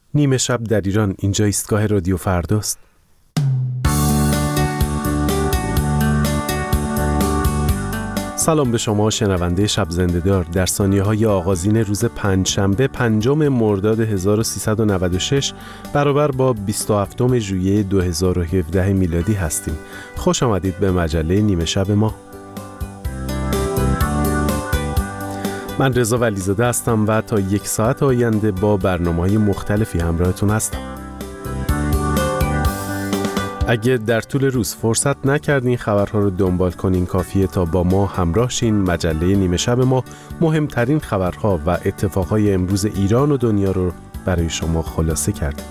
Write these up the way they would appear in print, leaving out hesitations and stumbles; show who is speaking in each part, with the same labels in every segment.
Speaker 1: نیمه شب در ایران، اینجا ایستگاه رادیو فرداست. سلام به شما شنونده شب زنده‌دار. در ثانیه‌های آغازین روز پنجشنبه 5 مرداد 1396 برابر با 27 ژوئیه 2017 میلادی هستیم. خوش آمدید به مجله نیمه شب ما. من رضا ولیزاده هستم و تا 1 ساعت آینده با برنامه‌های مختلفی همراهتون هستم. اگه در طول روز فرصت نکردین خبرها رو دنبال کنین، کافیه تا با ما همراه شین. مجله نیمه شب ما مهمترین خبرها و اتفاقهای امروز ایران و دنیا رو برای شما خلاصه کرده.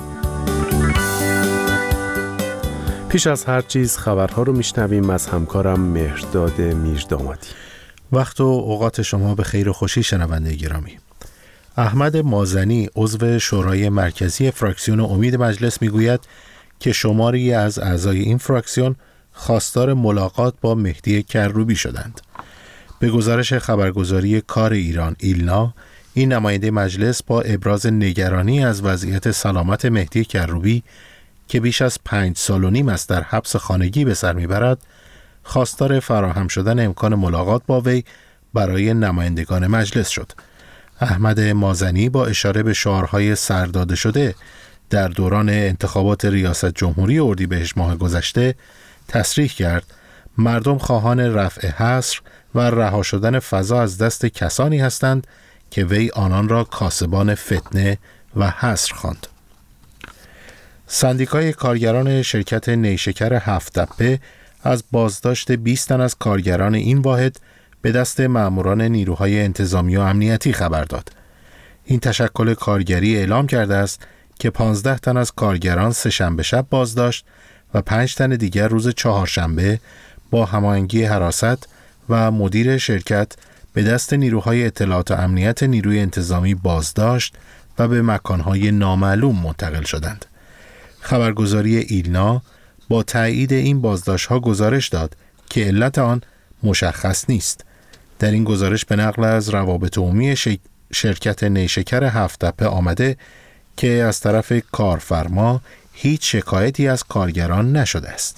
Speaker 1: پیش از هر چیز خبرها رو میشنویم از همکارم مهرداد میردامادی.
Speaker 2: وقت و اوقات شما به خیر و خوشی شنونده گرامی. احمد مازنی عضو شورای مرکزی فراکسیون امید مجلس میگوید که شماری از اعضای این فراکسیون خواستار ملاقات با مهدی کروبی شدند. به گزارش خبرگزاری کار ایران ایلنا، این نماینده مجلس با ابراز نگرانی از وضعیت سلامت مهدی کروبی که بیش از 5 سال و نیم است در حبس خانگی به سر میبرد، خواستار فراهم شدن امکان ملاقات با وی برای نمایندگان مجلس شد. احمد مازنی با اشاره به شعارهای سرداده شده در دوران انتخابات ریاست جمهوری اردیبهشت ماه گذشته تصریح کرد مردم خواهان رفع حصر و رها شدن فضا از دست کسانی هستند که وی آنان را کاسبان فتنه و حصر خواند. سندیکای کارگران شرکت نیشکر هفت‌تپه از بازداشت 20 تن از کارگران این واحد به دست ماموران نیروهای انتظامی و امنیتی خبر داد. این تشکل کارگری اعلام کرده است که 15 تن از کارگران سه‌شنبه شب بازداشت و 5 تن دیگر روز چهارشنبه با هماهنگی حراست و مدیر شرکت به دست نیروهای اطلاعات و امنیت نیروی انتظامی بازداشت و به مکانهای نامعلوم منتقل شدند. خبرگزاری ایلنا با تایید این بازداشت‌ها گزارش داد که علت آن مشخص نیست. در این گزارش به نقل از روابط عمومی شرکت نیشکر هفت‌تپه آمده که از طرف کارفرما هیچ شکایتی از کارگران نشده است.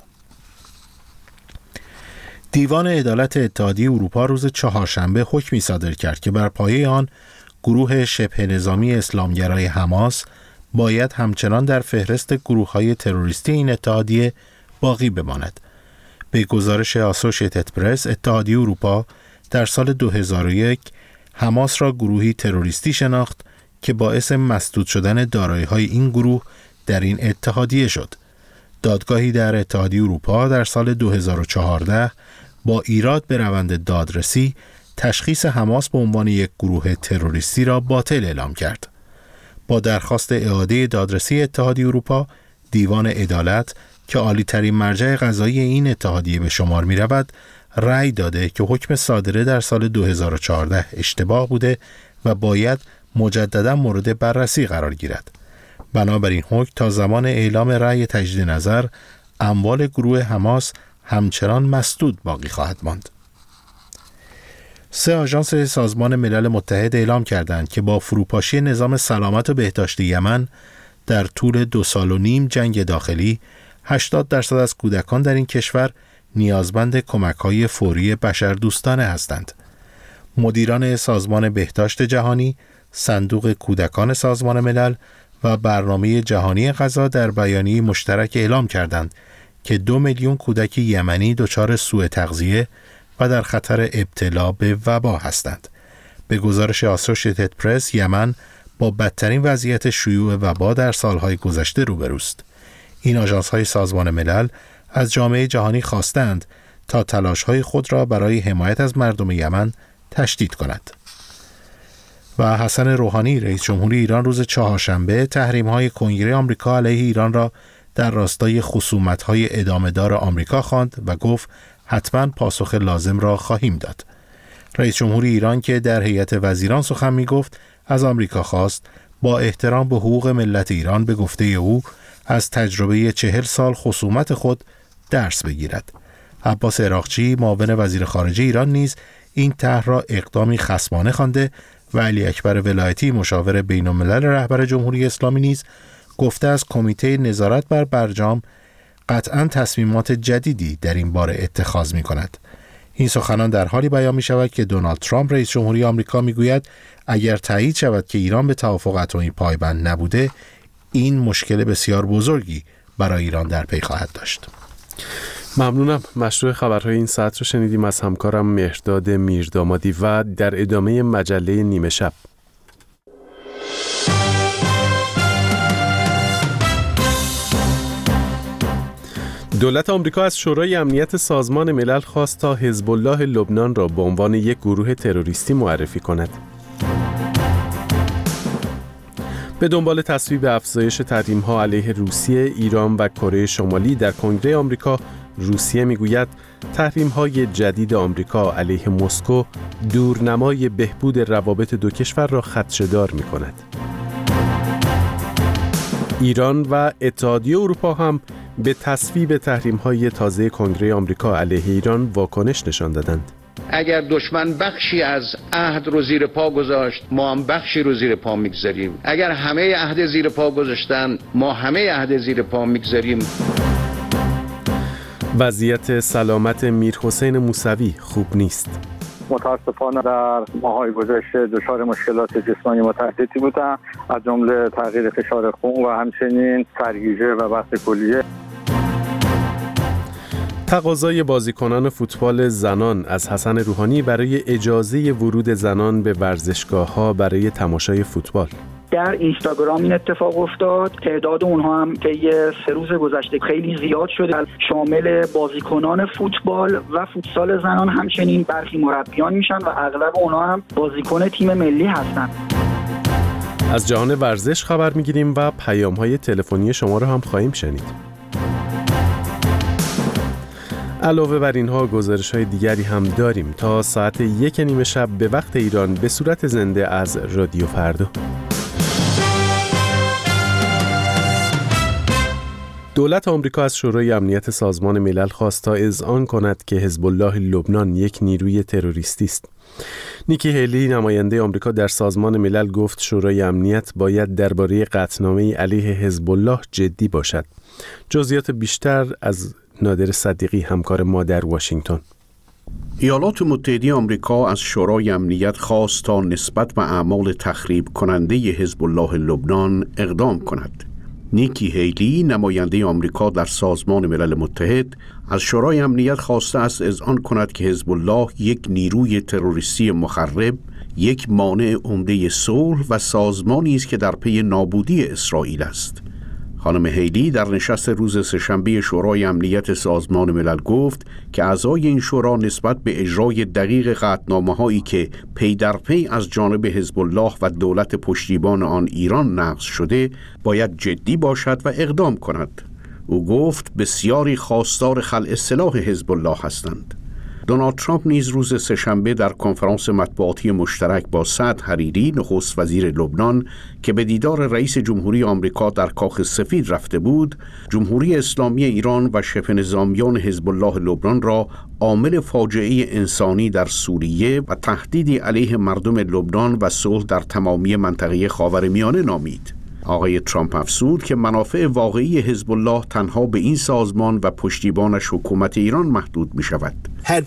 Speaker 2: دیوان عدالت اتحادیه اروپا روز چهارشنبه حکمی صادر کرد که بر پایه آن گروه شبه نظامی اسلامگرای حماس باید همچنان در فهرست گروه‌های تروریستی این اتحادیه باقی بماند. به گزارش آسوشیتد پرس، اتحادیه اروپا در سال 2001 حماس را گروهی تروریستی شناخت که باعث مسدود شدن دارایی‌های این گروه در این اتحادیه شد. دادگاهی در اتحادیه اروپا در سال 2014 با ایراد به روند دادرسی تشخیص حماس به عنوان یک گروه تروریستی را باطل اعلام کرد. با درخواست اعاده دادرسی اتحادیه اروپا، دیوان عدالت که عالی‌ترین مرجع قضایی این اتحادیه به شمار می‌رود، رأی داده که حکم صادره در سال 2014 اشتباه بوده و باید مجددا مورد بررسی قرار گیرد. بنابراین حکم تا زمان اعلام رأی تجدید نظر اموال گروه حماس همچنان مسدود باقی خواهد ماند. 3 آژانس سازمان ملل متحد اعلام کردند که با فروپاشی نظام سلامت و بهداشت یمن در طول 2 سال و نیم جنگ داخلی 80% از کودکان در این کشور نیازمند کمک‌های فوری بشردوستانه هستند. مدیران سازمان بهداشت جهانی، صندوق کودکان سازمان ملل و برنامه جهانی غذا در بیانیه مشترک اعلام کردند که 2 میلیون کودک یمنی دچار سوء تغذیه و در خطر ابتلا به وبا هستند. به گزارش آسوشیتد پرس، یمن با بدترین وضعیت شیوع وبا در سالهای گذشته روبروست. این آژانس‌های سازمان ملل از جامعه جهانی خواستند تا تلاش‌های خود را برای حمایت از مردم یمن تشدید کند. و حسن روحانی رئیس جمهوری ایران روز چهارشنبه تحریم‌های کنگره آمریکا علیه ایران را در راستای خصومت‌های ادامه‌دار آمریکا خواند و گفت حتما پاسخ لازم را خواهیم داد. رئیس جمهوری ایران که در هیئت وزیران سخن می‌گفت از آمریکا خواست با احترام به حقوق ملت ایران به گفته او از تجربه 40 سال خصومت خود درس بگیرد. عباس عراقچی معاون وزیر خارجه ایران نیز این طرح را اقدامی خصمانه خوانده و علی اکبر ولایتی مشاور بین‌الملل رهبر جمهوری اسلامی نیز گفته است کمیته نظارت بر برجام قطعاً تصمیمات جدیدی در این باره اتخاذ می‌کند. این سخنان در حالی بیان می‌شود که دونالد ترامپ رئیس جمهوری آمریکا می‌گوید اگر تایید شود که ایران به توافق اتمی پایبند نبوده، این مشکل بسیار بزرگی برای ایران در پی خواهد داشت.
Speaker 1: ممنونم. مشروع خبرهای این ساعت رو شنیدیم از همکارم مهرداد میردامادی و در ادامه مجله نیمه شب. دولت آمریکا از شورای امنیت سازمان ملل خواست تا حزب الله لبنان را به عنوان یک گروه تروریستی معرفی کند. به دنبال تصویب افزایش تحریم‌ها علیه روسیه، ایران و کره شمالی در کنگره آمریکا، روسیه میگوید تحریم‌های جدید آمریکا علیه مسکو دورنمای بهبود روابط دو کشور را خدشه‌دار می‌کند. ایران و اتحادیه اروپا هم به تصویب تحریم‌های تازه کنگره آمریکا علیه ایران واکنش نشان دادند.
Speaker 3: اگر دشمن بخشی از عهد رو زیر پا گذاشت، ما هم بخشی رو زیر پا میگذاریم. اگر همه عهد زیر پا گذاشتن، ما همه عهد زیر پا میگذاریم.
Speaker 1: وضعیت سلامت میرحسین موسوی خوب نیست.
Speaker 4: متاسفانه در ماهای گذشته دچار مشکلات جسمانی متعددی بودند، از جمله تغییر فشار خون و همچنین سرگیجه و بحث کلیه.
Speaker 1: تقاضای بازیکنان فوتبال زنان از حسن روحانی برای اجازه ورود زنان به ورزشگاه‌ها برای تماشای فوتبال.
Speaker 5: در اینستاگرام این اتفاق افتاد. تعداد اونها هم طی 3 روز گذشته خیلی زیاد شده، شامل بازیکنان فوتبال و فوتسال زنان، همچنین برخی مربیان میشن و اغلب اونها هم بازیکن تیم ملی هستن.
Speaker 1: از جهان ورزش خبر میگیریم و پیام‌های تلفنی شما رو هم خواهیم شنید. علاوه بر اینها گزارش‌های دیگری هم داریم تا ساعت 1:30 شب به وقت ایران به صورت زنده از رادیو فردا. دولت آمریکا از شورای امنیت سازمان ملل خواست تا اذعان کند که حزب الله لبنان یک نیروی تروریستی است. نیکی هیلی نماینده آمریکا در سازمان ملل گفت شورای امنیت باید درباره قطعنامه علیه حزب الله جدی باشد. جزئیات بیشتر از نادر صدیقی همکار ما در واشنگتن.
Speaker 6: ایالات متحده آمریکا از شورای امنیت خواست تا نسبت به اعمال تخریب کننده حزب الله لبنان اقدام کند. نیکی هیلی نماینده آمریکا در سازمان ملل متحد از شورای امنیت خواسته است اذعان کند که حزب الله یک نیروی تروریستی مخرب، یک مانع عمده صلح و سازمانی است که در پی نابودی اسرائیل است. خانم هیلی در نشست روز سه‌شنبه شورای امنیت سازمان ملل گفت که اعضای این شورا نسبت به اجرای دقیق قطعنامه‌هایی که پی در پی از جانب حزب الله و دولت پشتیبان آن ایران نقض شده باید جدی باشد و اقدام کند. او گفت بسیاری خواستار خلع سلاح حزب الله هستند. دونالد ترامپ نیز روز سه‌شنبه در کنفرانس مطبوعاتی مشترک با سعد حریری نخست وزیر لبنان که به دیدار رئیس جمهوری آمریکا در کاخ سفید رفته بود، جمهوری اسلامی ایران و شبه نظامیان حزب الله لبنان را عامل فاجعه انسانی در سوریه و تهدیدی علیه مردم لبنان و صلح در تمامی منطقه خاورمیانه نامید. آقای ترامپ افزود که منافع واقعی حزب الله تنها به این سازمان و پشتیبانش حکومت ایران محدود می شود.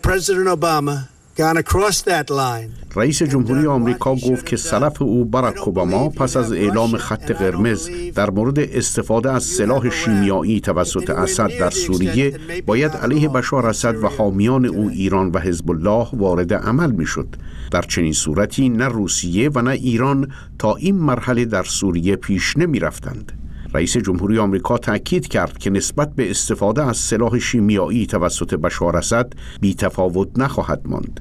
Speaker 6: رئیس جمهوری آمریکا گفت که سلف او باراک اوباما پس از اعلام خط قرمز در مورد استفاده از سلاح شیمیایی توسط اسد در سوریه باید علیه بشار اسد و حامیان او ایران و حزب الله وارد عمل میشد. در چنین صورتی نه روسیه و نه ایران تا این مرحله در سوریه پیش نمی رفتند. رئیس جمهوری آمریکا تأکید کرد که نسبت به استفاده از سلاح شیمیایی توسط بشار اسد بی‌تفاوت نخواهد ماند.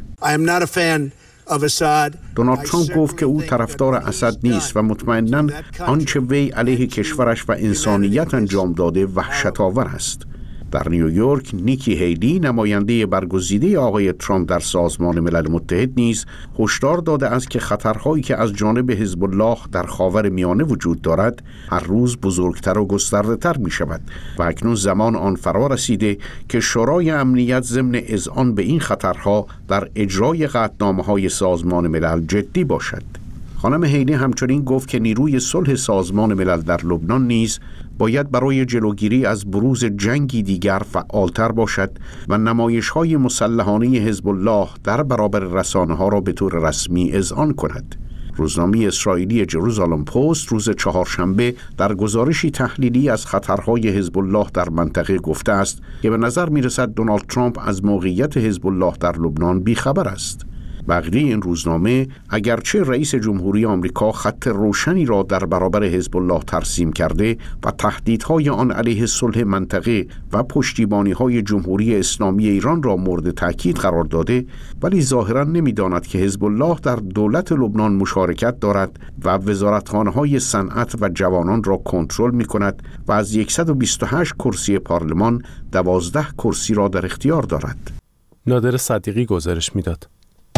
Speaker 6: دونالد ترامپ گفت که او طرفدار اسد نیست و مطمئناً آنچه وی علیه کشورش و انسانیت انجام داده وحشت‌آور است. در نیویورک نیکی هیلی نماینده برگزیده آقای ترامپ در سازمان ملل متحد نیز هشدار داده است که خطرهایی که از جانب حزب الله در خاورمیانه وجود دارد هر روز بزرگتر و گسترده‌تر می شود و اکنون زمان آن فرا رسیده که شورای امنیت ضمن اذعان به این خطرها در اجرای قطعنامه‌های سازمان ملل جدی باشد. خانم هیلی همچنین گفت که نیروی صلح سازمان ملل در لبنان نیز باید برای جلوگیری از بروز جنگی دیگر فعالتر باشد و نمایش‌های مسلحانه حزب الله در برابر رسانه‌ها را به طور رسمی اذعان کند. روزنامه اسرائیلی جروزالم پست روز چهارشنبه در گزارشی تحلیلی از خطرهای حزب الله در منطقه گفته است که به نظر می‌رسد دونالد ترامپ از موقعیت حزب الله در لبنان بیخبر است. بقیه این روزنامه اگرچه رئیس جمهوری آمریکا خط روشنی را در برابر حزب الله ترسیم کرده و تهدیدهای آن علیه صلح منطقه و پشتیبانی‌های جمهوری اسلامی ایران را مورد تاکید قرار داده، ولی ظاهراً نمی‌داند که حزب الله در دولت لبنان مشارکت دارد و وزارتخانه‌های صنعت و جوانان را کنترل می‌کند و از 128 کرسی پارلمان 12 کرسی را در اختیار دارد.
Speaker 1: نادر صدیقی گزارش می‌داد.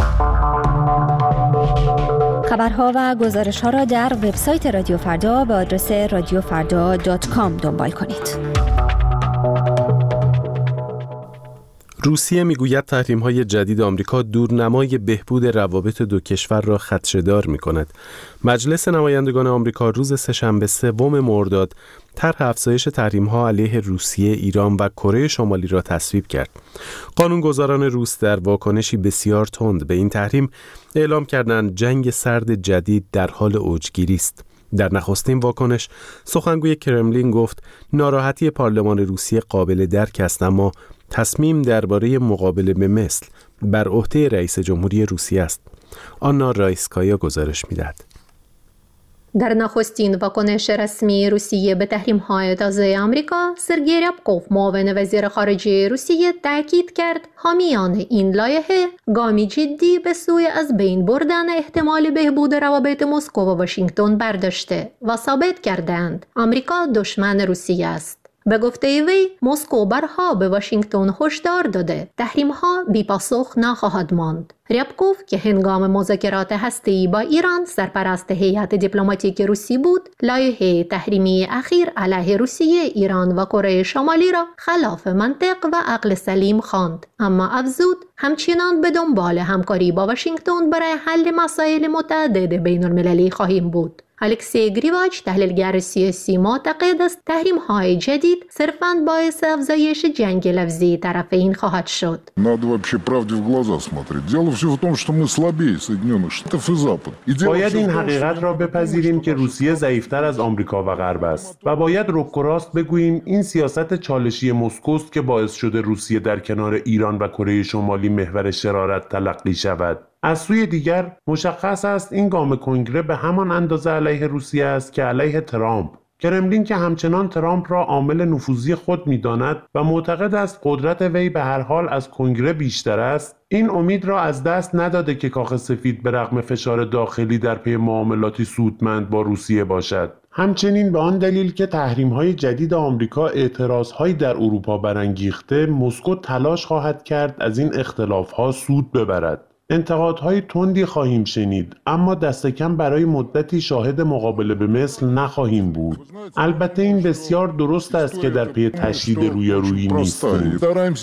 Speaker 7: خبرها و گزارش‌ها را در وبسایت رادیو فردا به آدرس radiofarda.com دنبال کنید.
Speaker 1: روسیه میگوید تحریم‌های جدید آمریکا دورنمای بهبود روابط دو کشور را خدشه‌دار می‌کند. مجلس نمایندگان آمریکا روز سه‌شنبه 3 مرداد طرح افزایش تحریم‌ها علیه روسیه، ایران و کره شمالی را تصویب کرد. قانونگذاران روس در واکنشی بسیار تند به این تحریم اعلام کردند جنگ سرد جدید در حال اوجگیری است. در نخستین واکنش سخنگوی کرملین گفت ناراحتی پارلمان روسیه قابل درک است، اما تصمیم درباره مقابله به مثل بر عهده رئیس جمهوری روسیه است. آنا رایسکایا گزارش می‌دهد.
Speaker 8: در نخستین واکنش رسمی روسیه به تحریم‌های تازه آمریکا، سرگئی ریابکوف معاون وزیر خارجه روسیه تاکید کرد حامیان این لایحه گامی جدی به سوی از بین بردن احتمال بهبود روابط مسکو و واشنگتن برداشته و ثابت کردند آمریکا دشمن روسیه است. به گفته وی مسکو برها به واشنگتن هشدار داده تحریم‌ها بی‌پاسخ نخواهد ماند. ریابکوف که هنگام مذاکرات هسته‌ای با ایران سرپرست هیئت دیپلماتیک روسی بود، لایحه تحریمی اخیر علیه روسیه، ایران و کره شمالی را خلاف منطق و عقل سلیم خواند، اما افزود همچنان به دنبال همکاری با واشنگتن برای حل مسائل متعدد بین‌المللی خواهیم بود. الکسی گریواچ تحلیلگر سیاسی معتقد است تحریم‌های جدید صرفاً باعث افزایش جنگ لفظی طرفین خواهد شد.
Speaker 9: باید این حقیقت را بپذیریم که روسیه ضعیف‌تر از آمریکا و غرب است و باید رک و راست بگوییم این سیاست چالشی مسکوست که باعث شده روسیه در کنار ایران و کره شمالی محور شرارت تلقی شود. از سوی دیگر مشخص است این گام کنگره به همان اندازه علیه روسیه است که علیه ترامپ. کرملین که همچنان ترامپ را عامل نفوذی خود می‌داند و معتقد است قدرت وی به هر حال از کنگره بیشتر است، این امید را از دست نداده که کاخ سفید به رغم فشار داخلی در پی معاملاتی سودمند با روسیه باشد. همچنین به آن دلیل که تحریم‌های جدید آمریکا اعتراض‌هایی در اروپا برانگیخته، مسکو تلاش خواهد کرد از این اختلاف‌ها سود ببرد. انتقادهای تندی خواهیم شنید، اما دست کم برای مدتی شاهد مقابله به مثل نخواهیم بود. البته این بسیار درست است که در پی تشدید رویارویی نیستیم.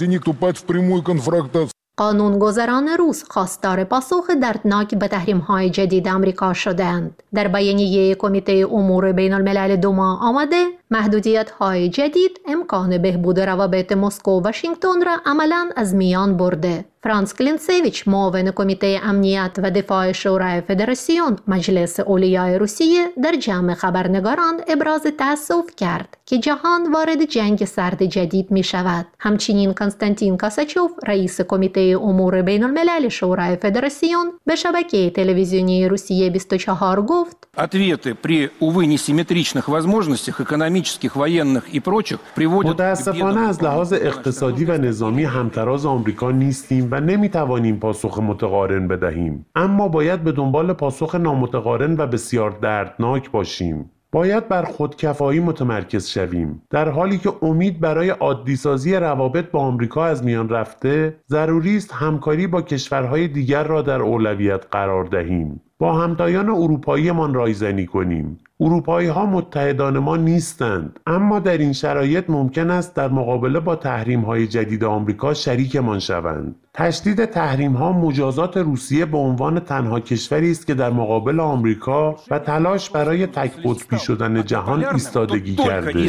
Speaker 8: قانونگذاران روس خواستار پاسخ دردناک به تحریم‌های جدید آمریکا شدند. در بیانیه کمیته امور بین الملل دوما آمده محدودیت‌های جدید امکان بهبود روابط مسکو و واشنگتن را عملاً از میان برده. فرانس کلینسیویچ معاون کمیته امنیت و دفاع شورای فدراسیون مجلس اولیای روسیه در جمع خبرنگاران ابراز تأسف کرد که جهان وارد جنگ سرد جدید می شود. همچنین کنستانتین کاساچوف رئیس کمیته امور بین الملل شورای فدراسیون به شبکه تلویزیونی روسیه 24 گفت
Speaker 9: متاسفانه از لحاظ اقتصادی و نظامی همتراز آمریکا نیستیم و نمیتوانیم پاسخ متقارن بدهیم، اما باید به دنبال پاسخ نامتقارن و بسیار دردناک باشیم. باید بر خودکفایی متمرکز شویم. در حالی که امید برای عادی‌سازی روابط با آمریکا از میان رفته، ضروری است همکاری با کشورهای دیگر را در اولویت قرار دهیم. با همتایان اروپاییمان رایزنی کنیم. اروپایی‌ها متحدان ما نیستند، اما در این شرایط ممکن است در مقابله با تحریم‌های جدید آمریکا شریکمان شوند. تشدید تحریم‌ها مجازات روسیه به عنوان تنها کشوری است که در مقابل آمریکا و تلاش برای تک قطبی شدن جهان ایستادگی کرده.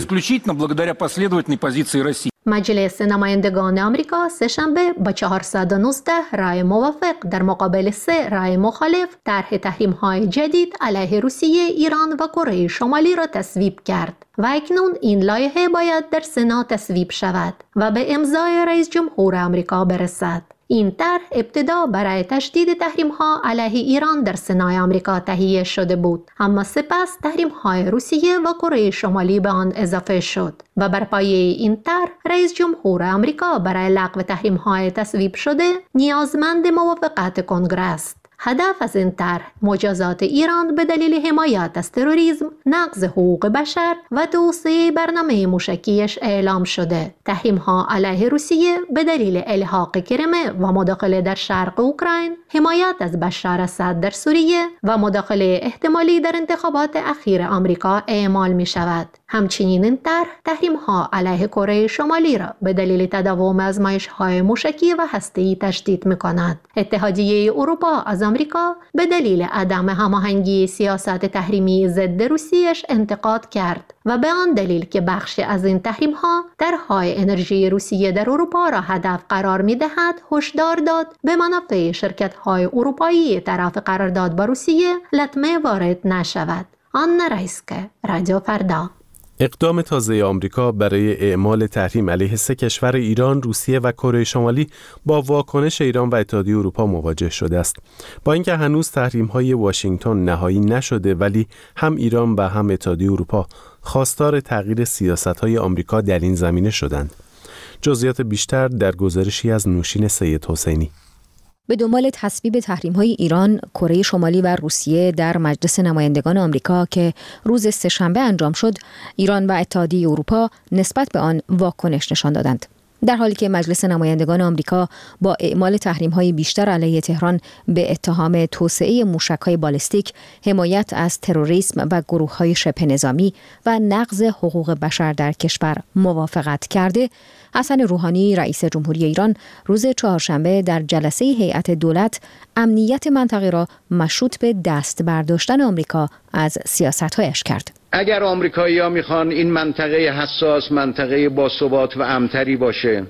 Speaker 8: مجلس نمایندگان آمریکا سه‌شنبه با 419 رای موافق در مقابل 3 رای مخالف طرح تحریم‌های جدید علیه روسیه، ایران و کره شمالی را تصویب کرد و اکنون این لایحه باید در سنا تصویب شود و به امضای رئیس جمهور آمریکا برسد. این طرح ابتدا برای تشدید تحریم‌ها علیه ایران در سنای آمریکا تهیه شده بود، اما سپس تحریم‌های روسیه و کره شمالی به آن اضافه شد و بر پایه این طرح رئیس جمهور آمریکا برای لغو تحریم‌های تصویب شده نیازمند موافقت کنگره است. هدف از این طرح مجازات ایران به دلیل حمایت از تروریسم، نقض حقوق بشر و توسعه برنامه موشکیش اعلام شده. تحریم‌ها علیه روسیه به دلیل الحاق کریم و مداخله در شرق اوکراین، حمایت از بشار اسد در سوریه و مداخله احتمالی در انتخابات اخیر آمریکا اعمال می شود. همچنین این طرح تحریم‌ها علیه کره شمالی را به دلیل تداوم آزمایش‌های موشکی و هسته‌ای تشدید می‌کند. اتحادیه اروپا از آمریکا به دلیل عدم هماهنگی سیاست تحریمی ضد روسیه‌اش انتقاد کرد و به آن دلیل که بخشی از این تحریم‌ها درهای انرژی روسیه در اروپا را هدف قرار می‌دهد، هشدار داد به منافع شرکت‌های اروپایی طرف قرارداد با روسیه لطمه وارد نشود. آنا رایسکه، رادیو فردا.
Speaker 1: اقدام تازه آمریکا برای اعمال تحریم علیه 3 کشور ایران، روسیه و کره شمالی با واکنش ایران و اتحادیه اروپا مواجه شده است. با اینکه هنوز تحریم‌های واشنگتن نهایی نشده، ولی هم ایران و هم اتحادیه اروپا خواستار تغییر سیاست‌های آمریکا در این زمینه شدند. جزئیات بیشتر در گزارشی از نوشین سید حسینی.
Speaker 10: به دنبال تصویب تحریم‌های ایران، کره شمالی و روسیه در مجلس نمایندگان آمریکا که روز سه‌شنبه انجام شد، ایران و اتحادیه اروپا نسبت به آن واکنش نشان دادند. در حالی که مجلس نمایندگان آمریکا با اعمال تحریم‌های بیشتر علیه تهران به اتهام توسعه موشک‌های بالستیک، حمایت از تروریسم و گروه‌های شبه نظامی و نقض حقوق بشر در کشور موافقت کرده، حسن روحانی رئیس جمهوری ایران روز چهارشنبه در جلسه هیئت دولت امنیت منطقه را مشروط به دست برداشتن آمریکا از سیاست‌هایش کرد.
Speaker 3: اگر آمریکایی‌ها میخوان این منطقه حساس منطقه باثبات و امن‌تری باشه،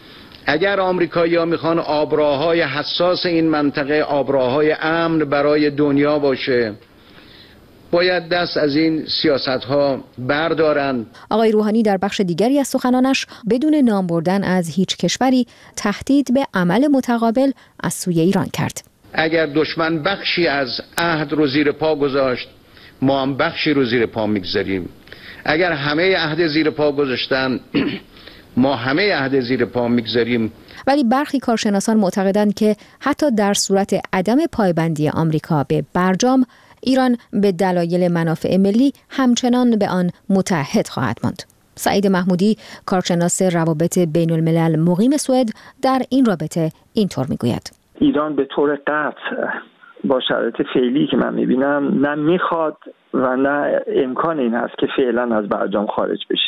Speaker 3: اگر آمریکایی‌ها میخوان آبراهای حساس این منطقه آبراهای امن برای دنیا باشه، باید دست از این سیاست‌ها بردارند.
Speaker 10: آقای روحانی در بخش دیگری از سخنانش بدون نام بردن از هیچ کشوری تهدید به عمل متقابل از سوی ایران کرد.
Speaker 3: اگر دشمن بخشی از عهد رو زیر پا گذاشت، ما هم بخشی رو زیر پا میگذاریم. اگر همه عهد زیر پا گذاشتن، ما همه عهد زیر پا میگذاریم.
Speaker 10: ولی برخی کارشناسان معتقدند که حتی در صورت عدم پایبندی آمریکا به برجام، ایران به دلایل منافع ملی همچنان به آن متحد خواهد ماند. سعید محمودی، کارشناس روابط بین الملل مقیم سوئد، در این رابطه اینطور میگوید:
Speaker 4: ایران به طور قطع با شرایط فعلی که من میبینم نه میخواد و نه امکان این هست که فعلا از برجام خارج بشه.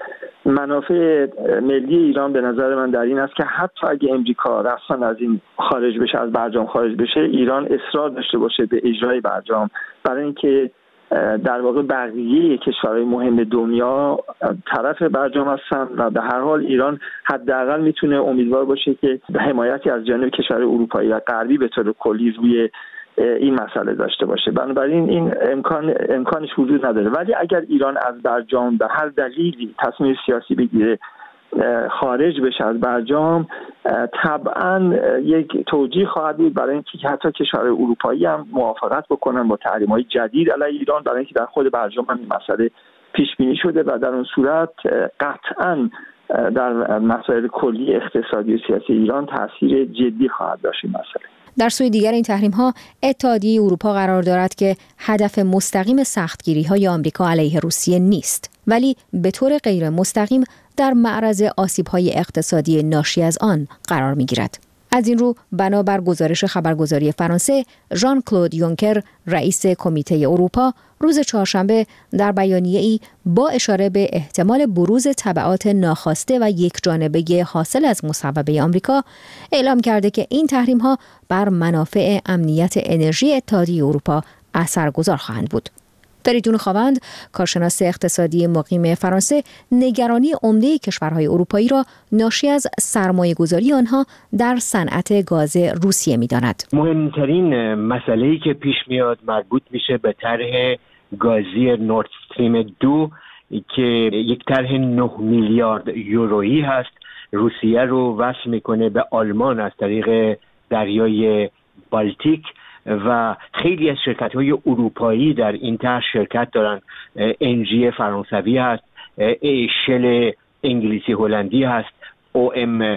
Speaker 4: منافع ملی ایران به نظر من در این است که حتی اگه امریکا رسما از این خارج بشه، از برجام خارج بشه، ایران اصرار داشته باشه به اجرای برجام، برای اینکه در واقع بقیه کشورهای مهم دنیا طرف برجام هستن و به هر حال ایران حداقل میتونه امیدوار باشه که حمایتی از جانب کشورهای اروپایی و غربی به طور کلی روی این مسئله داشته باشه. بنابراین این امکانش وجود نداره. ولی اگر ایران از برجام به هر دلیلی تصمیم سیاسی بگیره خارج بشه از برجام، طبعا یک توجیه خواهد بود برای اینکه حتی کشورهای اروپایی هم موافقت بکنن با تحریم‌های جدید علیه ایران، برای اینکه در خود برجام هم این مسئله پیش بینی شده و در اون صورت قطعا در مسائل کلی اقتصادی و سیاسی ایران تاثیر جدی خواهد داشت این مسئله.
Speaker 10: در سوی دیگر این تحریم‌ها، اتحادیه اروپا قرار دارد که هدف مستقیم سختگیری‌های آمریکا علیه روسیه نیست، ولی به طور غیر مستقیم در معرض آسیب‌های اقتصادی ناشی از آن قرار می‌گیرد. از این رو بنابر گزارش خبرگزاری فرانسه، ژان کلود یونکر رئیس کمیته اروپا روز چهارشنبه در بیانیه‌ای با اشاره به احتمال بروز تبعات ناخواسته و یکجانبه حاصل از مصوبه آمریکا اعلام کرده که این تحریم‌ها بر منافع امنیت انرژی اتحادیه اروپا اثرگذار خواهند بود. فریدون خاوند، کارشناس اقتصادی مقیم فرانسه، نگرانی عمده کشورهای اروپایی را ناشی از سرمایه‌گذاری آنها در صنعت گاز روسیه می‌داند.
Speaker 11: مهمترین مسئله‌ای که پیش میاد مربوط میشه به طرح گازی نورد استریم 2 که یک طرح 9 میلیارد یورویی هست. روسیه رو وصل میکنه به آلمان از طریق دریای بالتیک و خیلی از شرکت‌های اروپایی در این طرح شرکت دارن. انجی فرانسوی هست، شل انگلیسی هلندی هست، OMV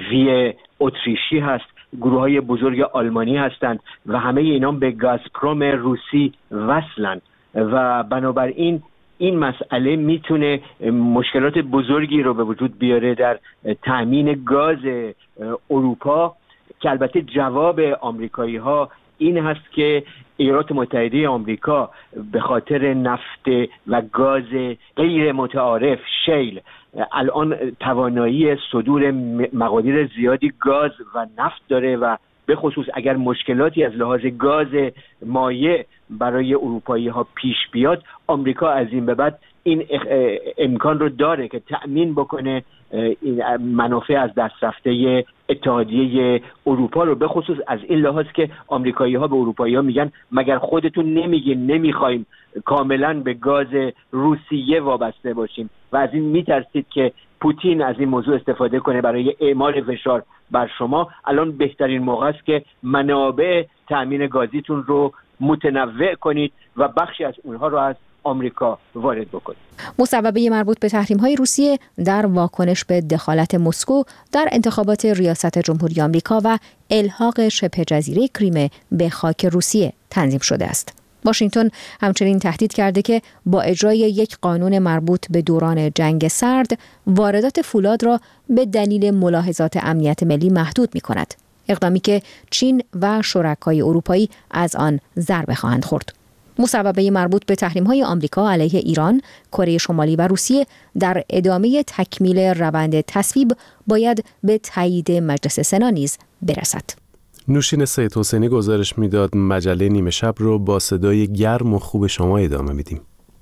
Speaker 11: اتریشی هست، گروه‌های بزرگ آلمانی هستند و همه اینا به گازپروم روسی وصلن و بنابراین این مسئله میتونه مشکلات بزرگی رو به وجود بیاره در تأمین گاز اروپا که البته جواب آمریکایی‌ها این هست که ایالات متحده آمریکا به خاطر نفت و گاز غیر متعارف شیل الان توانایی صدور مقادیر زیادی گاز و نفت داره و به خصوص اگر مشکلاتی از لحاظ گاز مایع برای اروپایی ها پیش بیاد، آمریکا از این به بعد این امکان رو داره که تأمین بکنه این منافع از دست رفته اتحادیه اروپا رو، به خصوص از این لحاظ که آمریکایی ها به اروپایی ها میگن مگر خودتون نمیگین نمیخوایم کاملا به گاز روسیه وابسته باشیم و از این میترسید که پوتین از این موضوع استفاده کنه برای اعمال فشار بر شما. الان بهترین موقع است که منابع تأمین گازیتون رو متنوع کنید و بخشی از اونها رو از آمریکا وارد بکنید.
Speaker 10: مصوبه مربوط به تحریم‌های روسیه در واکنش به دخالت مسکو در انتخابات ریاست جمهوری آمریکا و الحاق شبه جزیره کریم به خاک روسیه تنظیم شده است. واشنگتن همچنین تهدید کرده که با اجرای یک قانون مربوط به دوران جنگ سرد واردات فولاد را به دلیل ملاحظات امنیت ملی محدود می‌کند. اقدامی که چین و شرکای اروپایی از آن ضربه خواهند خورد. مصوبه مربوط به تحریم‌های آمریکا علیه ایران، کره شمالی و روسیه در ادامه تکمیل روند تصویب باید به تایید مجلس سنا نیز برسد.
Speaker 1: نوشین سید حسینی گزارش میداد. مجله نیمه شب رو با صدای گرم و خوب شما ادامه میدیم.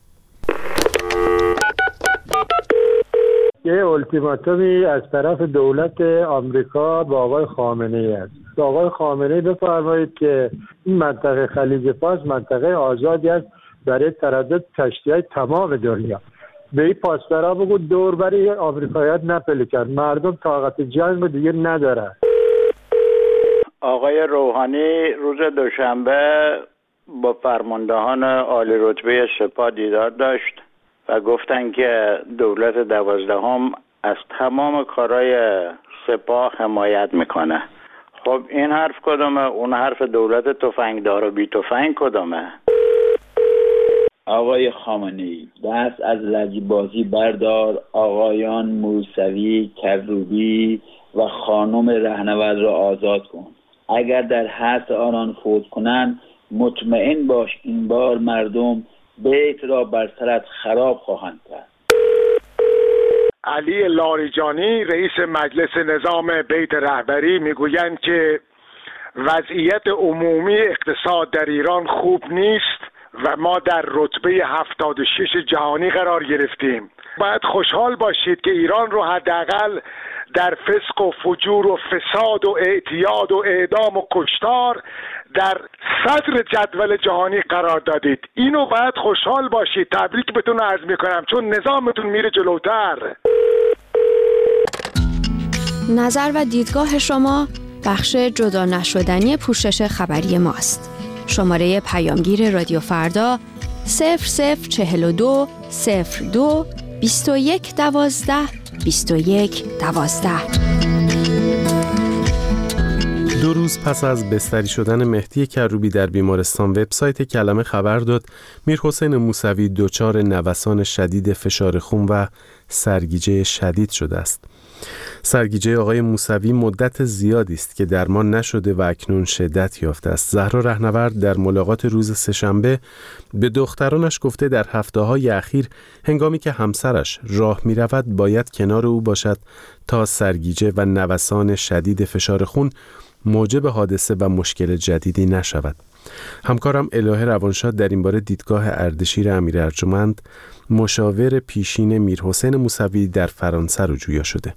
Speaker 12: یه التیماتومی از طرف دولت آمریکا با آقای خامنه‌ای است. آقای خامنه‌ای بفرمایید که این منطقه خلیج فارس منطقه آزادی است برای تردد کشتی‌های تمام دنیا. به این پاسدارا بگو دوربری آمریکایی‌ها نپلکن، مردم طاقت جنگ رو دیگه ندارن.
Speaker 13: آقای روحانی روز دوشنبه با فرماندهان عالی رتبه سپاه دیدار داشت و گفتن که دولت 12 از تمام کارهای سپاه حمایت میکنه. خب این حرف کدومه؟ اون حرف دولت تفنگدار و بی تفنگ کدومه؟
Speaker 14: آقای خامنه‌ای دست از لجبازی بردار، آقایان موسوی، کروبی و خانم رهنورد را آزاد کن. اگر در حد آنان فوت کنند مطمئن باش این بار مردم بیت را بر سرت خراب خواهند کرد.
Speaker 15: علی لاریجانی رئیس مجلس نظام بیت رهبری میگویند که وضعیت عمومی اقتصاد در ایران خوب نیست و ما در رتبه 76 جهانی قرار گرفتیم. باید خوشحال باشید که ایران رو حداقل در فسق و فجور و فساد و اعتیاد و اعدام و کشتار در صدر جدول جهانی قرار دادید. اینو باید خوشحال باشید. تبریک بهتون عرض میکنم چون نظامتون میره جلوتر.
Speaker 16: نظر و دیدگاه شما بخش جدا نشدنی پوشش خبری ماست. شماره پیامگیر رادیو فردا 0042 02 21 12 21 12.
Speaker 1: 2 روز پس از بستری شدن مهدی کروبی در بیمارستان، وبسایت کلمه خبر داد میرحسین موسوی دچار نوسان شدید فشار خون و سرگیجه شدید شده است. سرگیجه آقای موسوی مدت زیادی است که درمان نشده و اکنون شدت یافته است. زهرا رهنورد در ملاقات روز سه‌شنبه به دخترانش گفته در هفته‌های اخیر هنگامی که همسرش راه می‌رود باید کنار او باشد تا سرگیجه و نوسان شدید فشار خون موجب حادثه و مشکل جدیدی نشود. همکارم الهه روانشاد در این باره دیدگاه اردشیر امیر ارجمند، مشاور پیشین میرحسین موسوی در فرانسه رو جویا شده.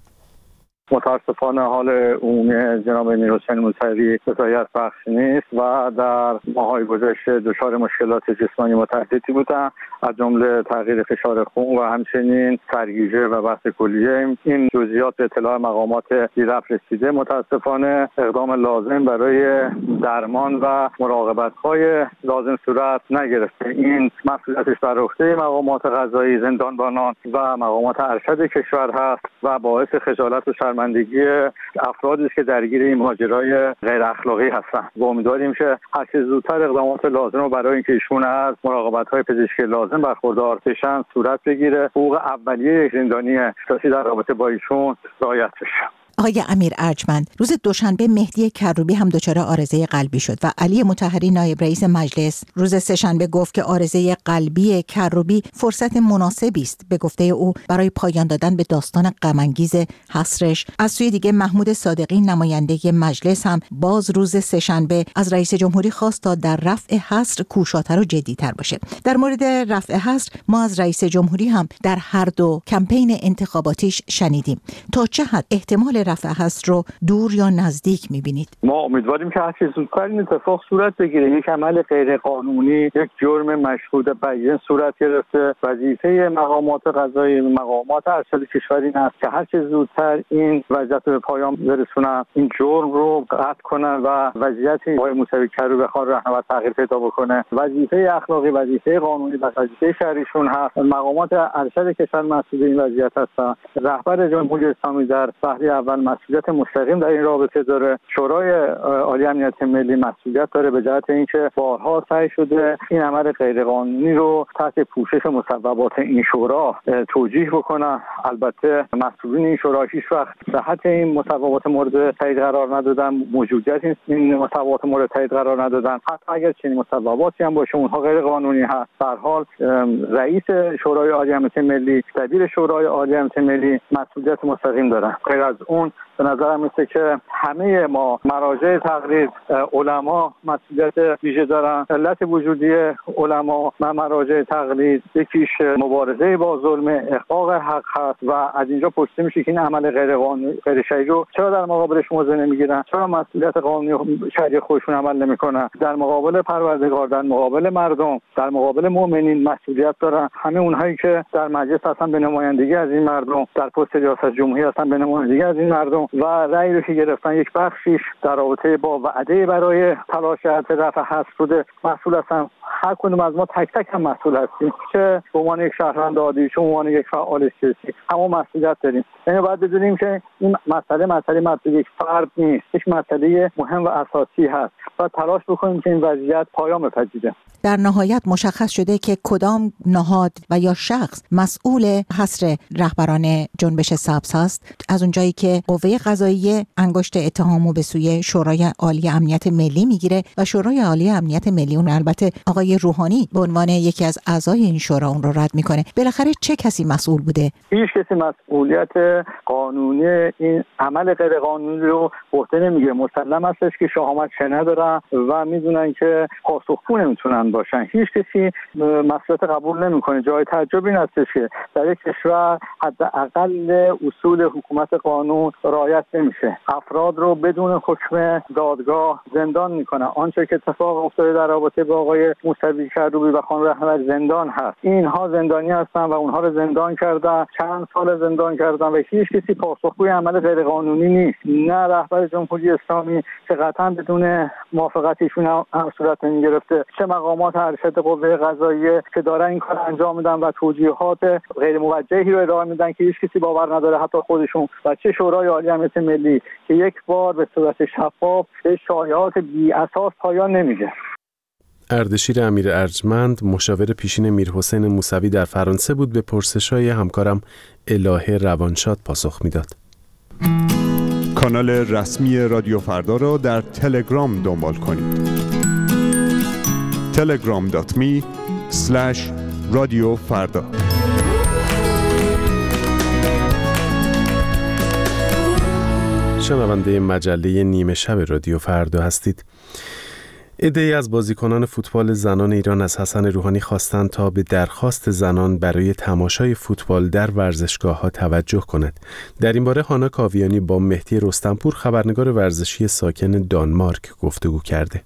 Speaker 17: متاسفانه حال عمومی جناب میرحسین موسوی رضایت بخش نیست و در ماه‌های گذشته دچار مشکلات جسمانی متعددی بودند، از جمله تغییر فشار خون و همچنین سرگیجه و بحث کلیه. این جزئیات به اطلاع مقامات دیرفت رسیده. متاسفانه اقدام لازم برای درمان و مراقبت‌های لازم صورت نگرفته. این مسئولیتش بر عهده مقامات قضایی، زندانبانان و مقامات ارشد کشور هست و باعث خجالت و شرمندگی افرادی است که درگیر این ماجرای غیر اخلاقی هستند. و امیدواریم که هر چه زودتر اقدامات لازم رو برای اینکه ایشون از مراقبت‌های پزشکی لازم برخوردار بشن صورت بگیره، حقوق اولیه یک زندانی سیاسی در رابطه با ایشون رعایت بشه.
Speaker 18: آقای امیر ارجمند، روز دوشنبه مهدی کروبی هم دچار عارضه قلبی شد و علی مطهری نایب رئیس مجلس روز سه‌شنبه گفت که عارضه قلبی کروبی فرصت مناسبی است به گفته او برای پایان دادن به داستان غم‌انگیز حصرش. از سوی دیگه محمود صادقی نماینده مجلس هم باز روز سه‌شنبه از رئیس جمهوری خواست تا در رفع حصر کوشاتر و جدی‌تر باشه. در مورد رفع حصر ما از رئیس جمهوری هم در هر دو کمپین انتخاباتیش شنیدیم. تا چه حد احتمال رفع حصر رو دور یا نزدیک می‌بینید؟
Speaker 17: ما امیدواریم که هر چه زودتر این اتفاق صورت بگیره. یک عمل غیر قانونی، یک جرم مشهود بیان صورت گرفته. وظیفه مقامات قضایی، مقامات ارشد کشور این است که هر چه زودتر این وضعیت به پایان برسونن، این جرم رو قطع کنن و وضعیت آقای موسوی کروبی خان رهنورد تغییر پیدا بکنه. وظیفه اخلاقی، وظیفه قانونی و وظیفه شرعیشون هست. مقامات ارشد کشور مسئول این وضعیت هستند. رهبر جمهوری اسلامی در پهلوی اول مسئولیت مستقیم در این رابطه داره. شورای عالی امنیت ملی مسئولیت داره به جهت اینکه بارها سعی شده این عمل غیرقانونی رو تحت پوشش مصوبات این شورا توجیه بکنن. البته مسئولین این شورا هیچ وقت صحت این مصوبات مورد تایید قرار ندادن، موجودیت این مصوبات مورد تایید قرار ندادن. حتی اگر چنین مصوباتی هم باشه اونها غیر قانونی هست. در حال رئیس شورای عالی امنیت ملی، دبیر شورای عالی امنیت ملی مسئولیت مستقیم دارن. غیر از اون به نظرم میسه که همه ما مراجع تقلید، علما مسئولیت ویژه دارن. علت وجودی علما و مراجع تقلید یکیش مبارزه با ظلم، احقاق حق هست و از اینجا پرسیده میشه که این عمل غیر قانونی، غیر شرعی رو چرا در مقابلش موضع نمیگیرن؟ چرا مسئولیت قانونی و شرعی خودشون عمل نمیکنن؟ در مقابل پروردگار، در مقابل مردم، در مقابل مؤمنین مسئولیت دارن. همه اونهایی که در مجلس هستن به نمایندگی از این مردم، در پست ریاست جمهوری هستن به نمایندگی از این مردم و رأی رو که گرفتن یک بخشیش در رابطه با وعده برای تلاش رفع حصر بوده مسئول هستن. هر کدوم از ما تک تک هم مسئول هستیم، چه به عنوان یک شهروند عادی، چه به عنوان یک فعال سیاسی، همه مسئولیت داریم. یعنی باید بدونیم که این مسئله یک فرد نیست، یک مسئله مهم و اساسی هست و تلاش بکنیم که این وضعیت پایان بپذیره.
Speaker 18: در نهایت مشخص شده که کدام نهاد و یا شخص مسئول حصر رهبران جنبش سبز هست. از اونجایی که قوه قضاییه انگشت اتهامو به سوی شورای عالی امنیت ملی میگیره و شورای عالی امنیت ملی اون البته آقای روحانی به عنوان یکی از اعضای این شورا اون رو رد میکنه. بالاخره چه کسی مسئول بوده؟
Speaker 17: هیچ کسی مسئولیت قانونی این عمل غیر قانونی رو به عهده نمیگیره. مسلم هستش که شهامت شنه دارن و میدونن که پاسخگو نمیتونن باشن. هیچ کسی مسئولیت قبول نمیکنه. جای تعجب این هستش که در یک کشور حداقل اصول حکومت قانون رعایت نمیشه. افراد رو بدون حکم دادگاه زندان میکنن. آنچه که اتفاق افتاده در رابطه با آقای موسوی کروبی و خانم رهنورد زندان هست. اینها زندانی هستن و اونها رو زندان کردن، چند سال زندان کردن و هیچ کسی پاسخگوی عمل غیر قانونی نیست. نه رهبر جمهوری اسلامی که قطعا بدون موافقت ایشون صورت نمیگرفته، چه مقامات ارشد قوه قضاییه که دارن این کار انجام میدن و توجیهات غیر موجهی رو ارائه میدن که هیچ کسی باور نداره، حتی خودشون، و چه شورای عالی جمعیت ملی که یک بار به صورت شفاف به شایعات بی اساس پایان نمیده.
Speaker 1: اردشیر امیر ارجمند، مشاور پیشین میرحسین موسوی در فرانسه بود، به پرسش‌های همکارم الهه روانشاد پاسخ میداد.
Speaker 19: کانال رسمی رادیو فردا را در تلگرام دنبال کنید. telegram.me/رادیوفردا.
Speaker 1: شنونده مجله نیمه شب رادیو فردا هستید. عده‌ای از بازیکنان فوتبال زنان ایران از حسن روحانی خواستند تا به درخواست زنان برای تماشای فوتبال در ورزشگاه‌ها توجه کند. در این باره هانا کاویانی با مهدی رستمپور، خبرنگار ورزشی ساکن دانمارک، گفتگو کرده.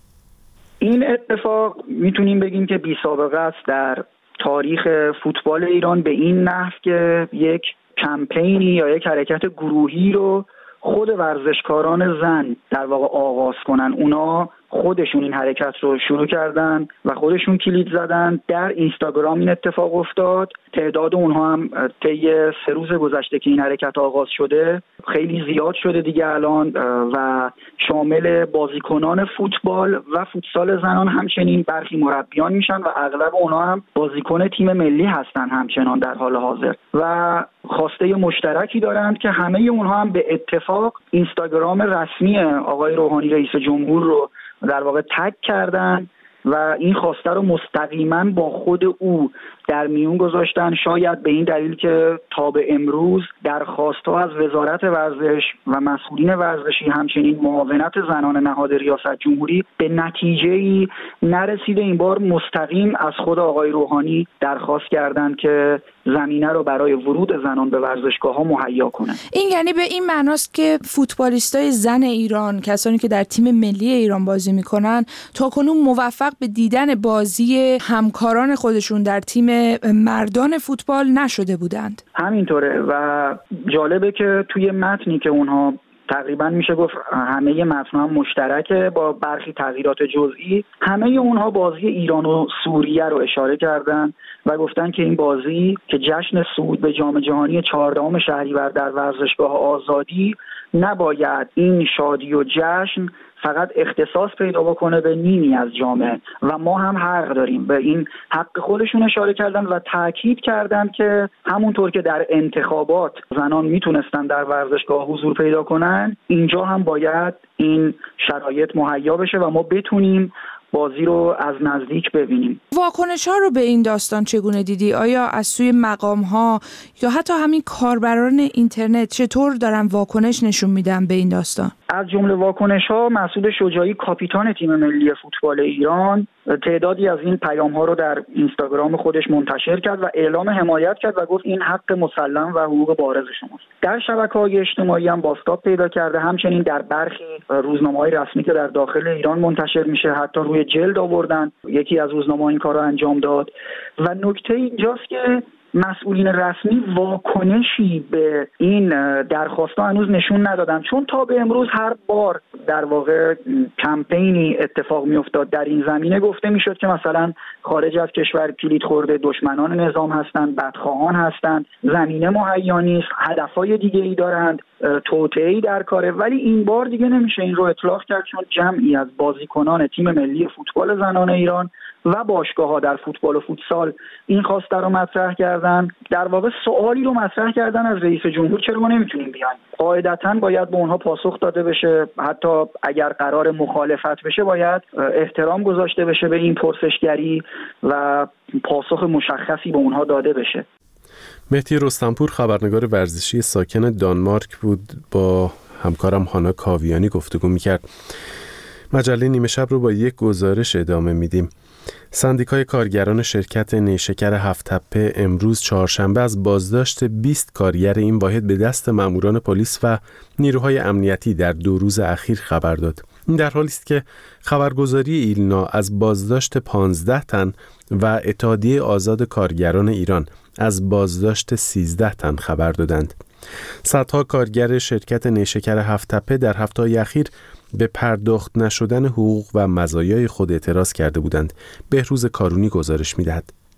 Speaker 5: این اتفاق میتونیم بگیم که بی سابقه است در تاریخ فوتبال ایران، به این نحو که یک کمپینی یا یک حرکت گروهی رو خود ورزشکاران زن در واقع آغاز کنن. اونا خودشون این حرکت رو شروع کردن و خودشون کلید زدن. در اینستاگرام این اتفاق افتاد. تعداد اونها هم طی 3 روز گذشته که این حرکت آغاز شده خیلی زیاد شده دیگه الان و شامل بازیکنان فوتبال و فوتسال زنان، همچنین برخی مربیان میشن و اغلب اونها هم بازیکن تیم ملی هستن همچنان در حال حاضر و خواسته مشترکی دارند که همه اونها هم به اتفاق اینستاگرام رسمی آقای روحانی رئیس جمهور رو در واقع تگ کردن و این خواسته رو مستقیما با خود او در میون گذاشتن. شاید به این دلیل که تا به امروز درخواست‌ها از وزارت ورزش و مسئولین ورزشی، همچنین معاونت زنان نهاد ریاست جمهوری به نتیجه‌ای نرسیده، این بار مستقیم از خود آقای روحانی درخواست کردند که زمینه رو برای ورود زنان به ورزشگاه‌ها مهیا کنند.
Speaker 20: این یعنی به این معناست که فوتبالیستای زن ایران، کسانی که در تیم ملی ایران بازی می‌کنن، تاکنون موفق به دیدن بازی همکاران خودشون در تیم مردان فوتبال نشده بودند.
Speaker 5: همینطوره و جالبه که توی متنی که اونها تقریبا میشه گفت همه متن هم مشترکه با برخی تغییرات جزئی، همه اونها بازی ایران و سوریه رو اشاره کردن و گفتن که این بازی که جشن صعود به جام جهانی 14 شهریور در ورزشگاه آزادی نباید این شادی و جشن فقط اختصاص پیدا بکنه به نیمی از جامعه و ما هم حق داریم. به این حق خودشون اشاره کردن و تاکید کردن که همونطور که در انتخابات زنان میتونستن در ورزشگاه حضور پیدا کنن، اینجا هم باید این شرایط مهیا بشه و ما بتونیم بازی رو از نزدیک ببینیم.
Speaker 20: واکنش ها رو به این داستان چگونه دیدی؟ آیا از سوی مقام ها یا حتی همین کاربران اینترنت چطور دارن واکنش نشون میدن به این داستان؟
Speaker 5: از جمله واکنش ها مسعود شجاعی، کاپیتان تیم ملی فوتبال ایران، تعدادی از این پیام ها رو در اینستاگرام خودش منتشر کرد و اعلام حمایت کرد و گفت این حق مسلم و حقوق بارز شماست. در شبکه‌های اجتماعی هم بازتاب پیدا کرده، همچنین در برخی روزنامه‌های رسمی که در داخل ایران منتشر میشه حتی روی جلد آوردن. یکی از روزنامه‌ها این کار رو انجام داد و نکته اینجاست که مسئولین رسمی واکنشی به این درخواست‌ها هنوز نشون ندادن، چون تا به امروز هر بار در واقع کمپینی اتفاق می‌افتاد در این زمینه گفته میشد که مثلا خارج از کشور کلید خورده، دشمنان نظام هستند، بدخواهان هستند، زمینه مهیا نیست، هدف‌های دیگه‌ای دارند، توطئه‌ای در کاره. ولی این بار دیگه نمیشه این رو اطلاق کرد، چون جمعی از بازیکنان تیم ملی فوتبال زنان ایران و باشگاه‌ها در فوتبال و فوتسال این خواسته رو مطرح کردن. در واقع سوالی رو مطرح کردن از رئیس جمهور چرا ما نمیتونیم بیایم. قاعدتاً باید به اونها پاسخ داده بشه، حتی اگر قرار مخالفت بشه باید احترام گذاشته بشه به این پرسشگری و پاسخ مشخصی به اونها داده بشه.
Speaker 1: مهدی رستمپور، خبرنگار ورزشی ساکن دانمارک بود، با همکارم هانا کاویانی گفتگو میکرد. مجله نیمه شب رو با یک گزارش ادامه میدیم. سندیکای کارگران شرکت نیشکر هفت‌تپه امروز چهارشنبه از بازداشت 20 کارگر این واحد به دست ماموران پلیس و نیروهای امنیتی در 2 روز اخیر خبر داد. این در حالی است که خبرگزاری ایلنا از بازداشت 15 تن و اتحادیه آزاد کارگران ایران از بازداشت 13 تن خبر دادند. صدها کارگر شرکت نیشکر هفت‌تپه در هفته‌های اخیر به پرداخت نشدن حقوق و مزایای خود اعتراض کرده بودند. بهروز کارونی گزارش می‌دهد.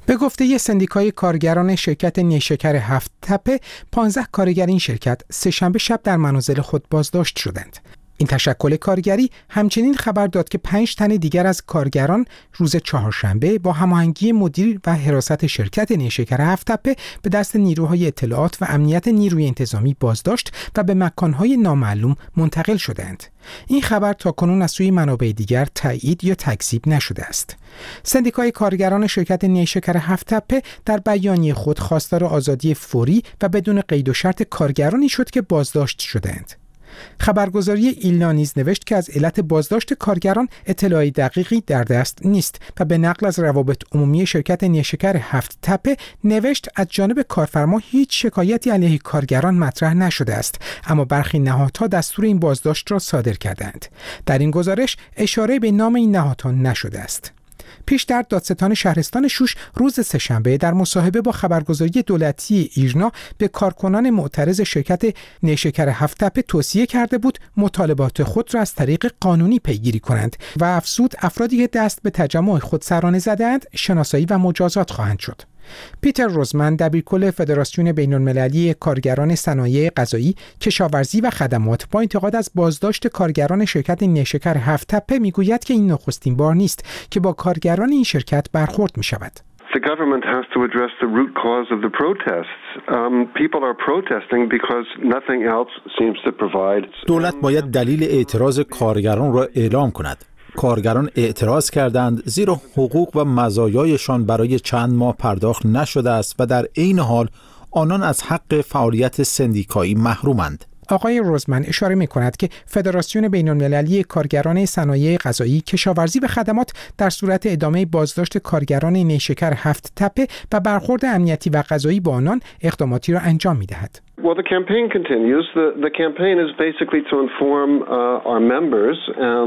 Speaker 21: به گفته سندیکای کارگران شرکت نیشکر هفت تپه، 15 کارگر این شرکت سه‌شنبه شب در منازل خود بازداشت شدند. این تشکل کارگری همچنین خبر داد که 5 تن دیگر از کارگران روز چهارشنبه با هماهنگی مدیر و حراست شرکت نیشکر هفت تپه به دست نیروهای اطلاعات و امنیت نیروی انتظامی بازداشت و به مکانهای نامعلوم منتقل شدند. این خبر تاکنون از سوی منابع دیگر تایید یا تکذیب نشده است. سندیکای کارگران شرکت نیشکر هفت تپه در بیانیه خود خواستار آزادی فوری و بدون قید و شرط کارگرانی شد که بازداشت شدند. خبرگزاری ایلنا نیز نوشت که از علت بازداشت کارگران اطلاعی دقیقی در دست نیست و به نقل از روابط عمومی شرکت نیشکر هفت تپه نوشت از جانب کارفرما هیچ شکایتی علیه کارگران مطرح نشده است، اما برخی نهادها دستور این بازداشت را صادر کردند. در این گزارش اشاره به نام این نهادها نشده است. پیشتر دادستان شهرستان شوش روز سه‌شنبه در مصاحبه با خبرگزاری دولتی ایرنا به کارکنان معترض شرکت نیشکر هفت تپه توصیه کرده بود مطالبات خود را از طریق قانونی پیگیری کنند و افزود افرادی که دست به تجمع خودسرانه زدند شناسایی و مجازات خواهند شد. پیتر روزمن دبیرکل فدراسیون بین‌المللی کارگران صنایع غذایی، کشاورزی و خدمات با انتقاد از بازداشت کارگران شرکت نیشکر هفت تپه میگوید که این نخستین بار نیست که با کارگران این شرکت برخورد می شود.
Speaker 22: The government has to address the root cause of the protests. People are protesting because nothing else seems to provide.
Speaker 2: دولت باید دلیل اعتراض کارگران را اعلام کند. کارگران اعتراض کردند زیرا حقوق و مزایایشان برای چند ماه پرداخت نشده است و در عین حال آنان از حق فعالیت سندیکایی محرومند.
Speaker 21: آقای روزمن اشاره می کند که فدراسیون بین‌المللی کارگران صنایع غذایی، کشاورزی و خدمات در صورت ادامه بازداشت کارگران نیشکر هفت تپه و برخورد امنیتی و قضایی با آنان اقداماتی را انجام می دهد.
Speaker 22: Well, the campaign continues. The campaign is basically to inform our members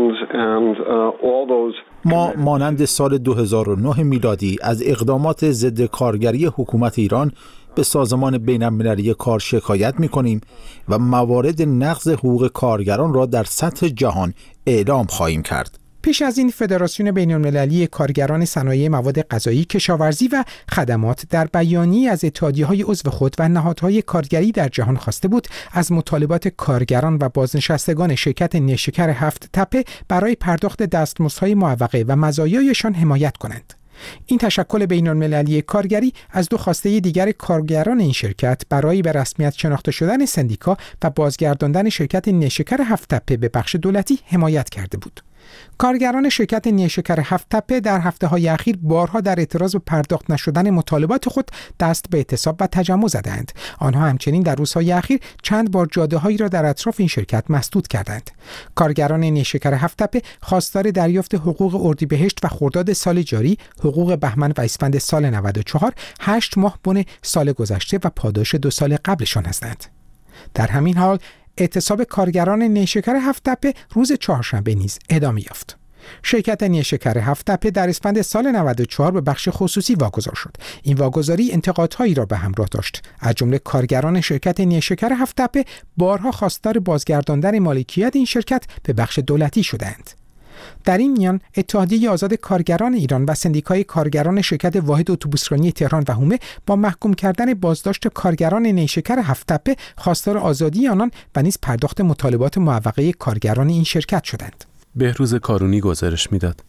Speaker 22: and all those.
Speaker 2: ما مانند سال 2009 میلادی از اقدامات ضد کارگری حکومت ایران به سازمان بین‌المللی کار شکایت می‌کنیم و موارد نقض حقوق کارگران را در سطح جهان اعلام خواهیم کرد.
Speaker 21: پیش از این فدراسیون بین‌المللی کارگران صنایع مواد غذایی، کشاورزی و خدمات در بیانیه‌ای از اتحادیه‌های عضو خود و نهادهای کارگری در جهان خواسته بود از مطالبات کارگران و بازنشستگان شرکت نیشکر هفت تپه برای پرداخت دستمزدهای معوقه و مزایایشان حمایت کنند. این تشکل بین‌المللی کارگری از دو خواسته دیگر کارگران این شرکت برای به رسمیت شناخته شدن سندیکا و بازگرداندن شرکت نیشکر هفت تپه به بخش دولتی حمایت کرده بود. کارگران شرکت نیشکر هفت تپه در هفته‌های اخیر بارها در اعتراض به پرداخت نشدن مطالبات خود دست به اعتصاب و تجمع زدند. آنها همچنین در روزهای اخیر چند بار جاده‌هایی را در اطراف این شرکت مسدود کردند. کارگران نیشکر هفت تپه خواستار دریافت حقوق اردیبهشت و خرداد سال جاری، حقوق بهمن و اسفند سال 94، 8 ماه بن سال گذشته و پاداش 2 سال قبلشان هستند. در همین حال اعتصاب کارگران نیشکر هفت تپه روز چهارشنبه نیز ادامه یافت. شرکت نیشکر هفت تپه در اسفند سال 94 به بخش خصوصی واگذار شد. این واگذاری انتقادهایی را به همراه داشت. از جمله کارگران شرکت نیشکر هفت تپه بارها خواستار بازگرداندن مالکیت این شرکت به بخش دولتی شدند. در این میان اتحادیه آزاد کارگران ایران و سندیکای کارگران شرکت واحد اتوبوسرانی تهران و هومه با محکوم کردن بازداشت کارگران نیشکر هفت تپه خواستار آزادی آنان و نیز پرداخت مطالبات معوقه کارگران این شرکت شدند.
Speaker 1: بهروز کارونی گزارش میداد.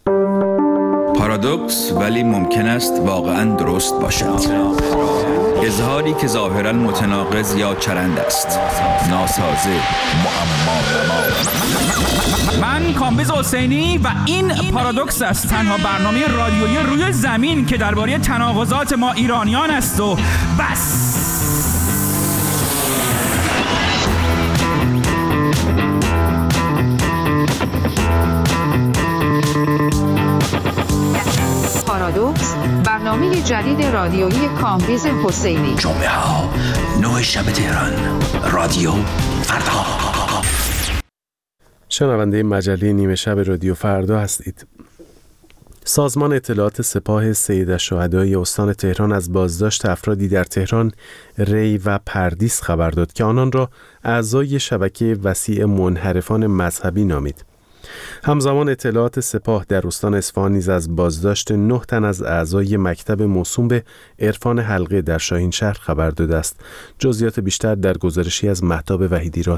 Speaker 23: پارادوکس ولی ممکن است واقعا درست باشد. اظهاری که ظاهرا متناقض یا چرند است. ناسازه، معما.
Speaker 24: من کامبیز حسینی و این پارادوکس است، تنها برنامه رادیویی روی زمین که درباره تناقضات ما ایرانیان است و بس.
Speaker 25: پارادوکس، برنامه جدید رادیویی کامبیز حسینی.
Speaker 23: جمعه ها 9 شب تهران، رادیو فردا.
Speaker 1: شنونده مجله نیمه شب رادیو فردا هستید. سازمان اطلاعات سپاه سید الشهدای استان تهران از بازداشت افرادی در تهران، ری و پردیس خبر داد که آنان را اعضای شبکه وسیع منحرفان مذهبی نامید. همزمان اطلاعات سپاه در استان اصفهان نیز از بازداشت 9 تن از اعضای مکتب موسوم به عرفان حلقه در شاهینشهر خبر داده است. جزئیات بیشتر در گزارشی از مهتاب وحیدیراد.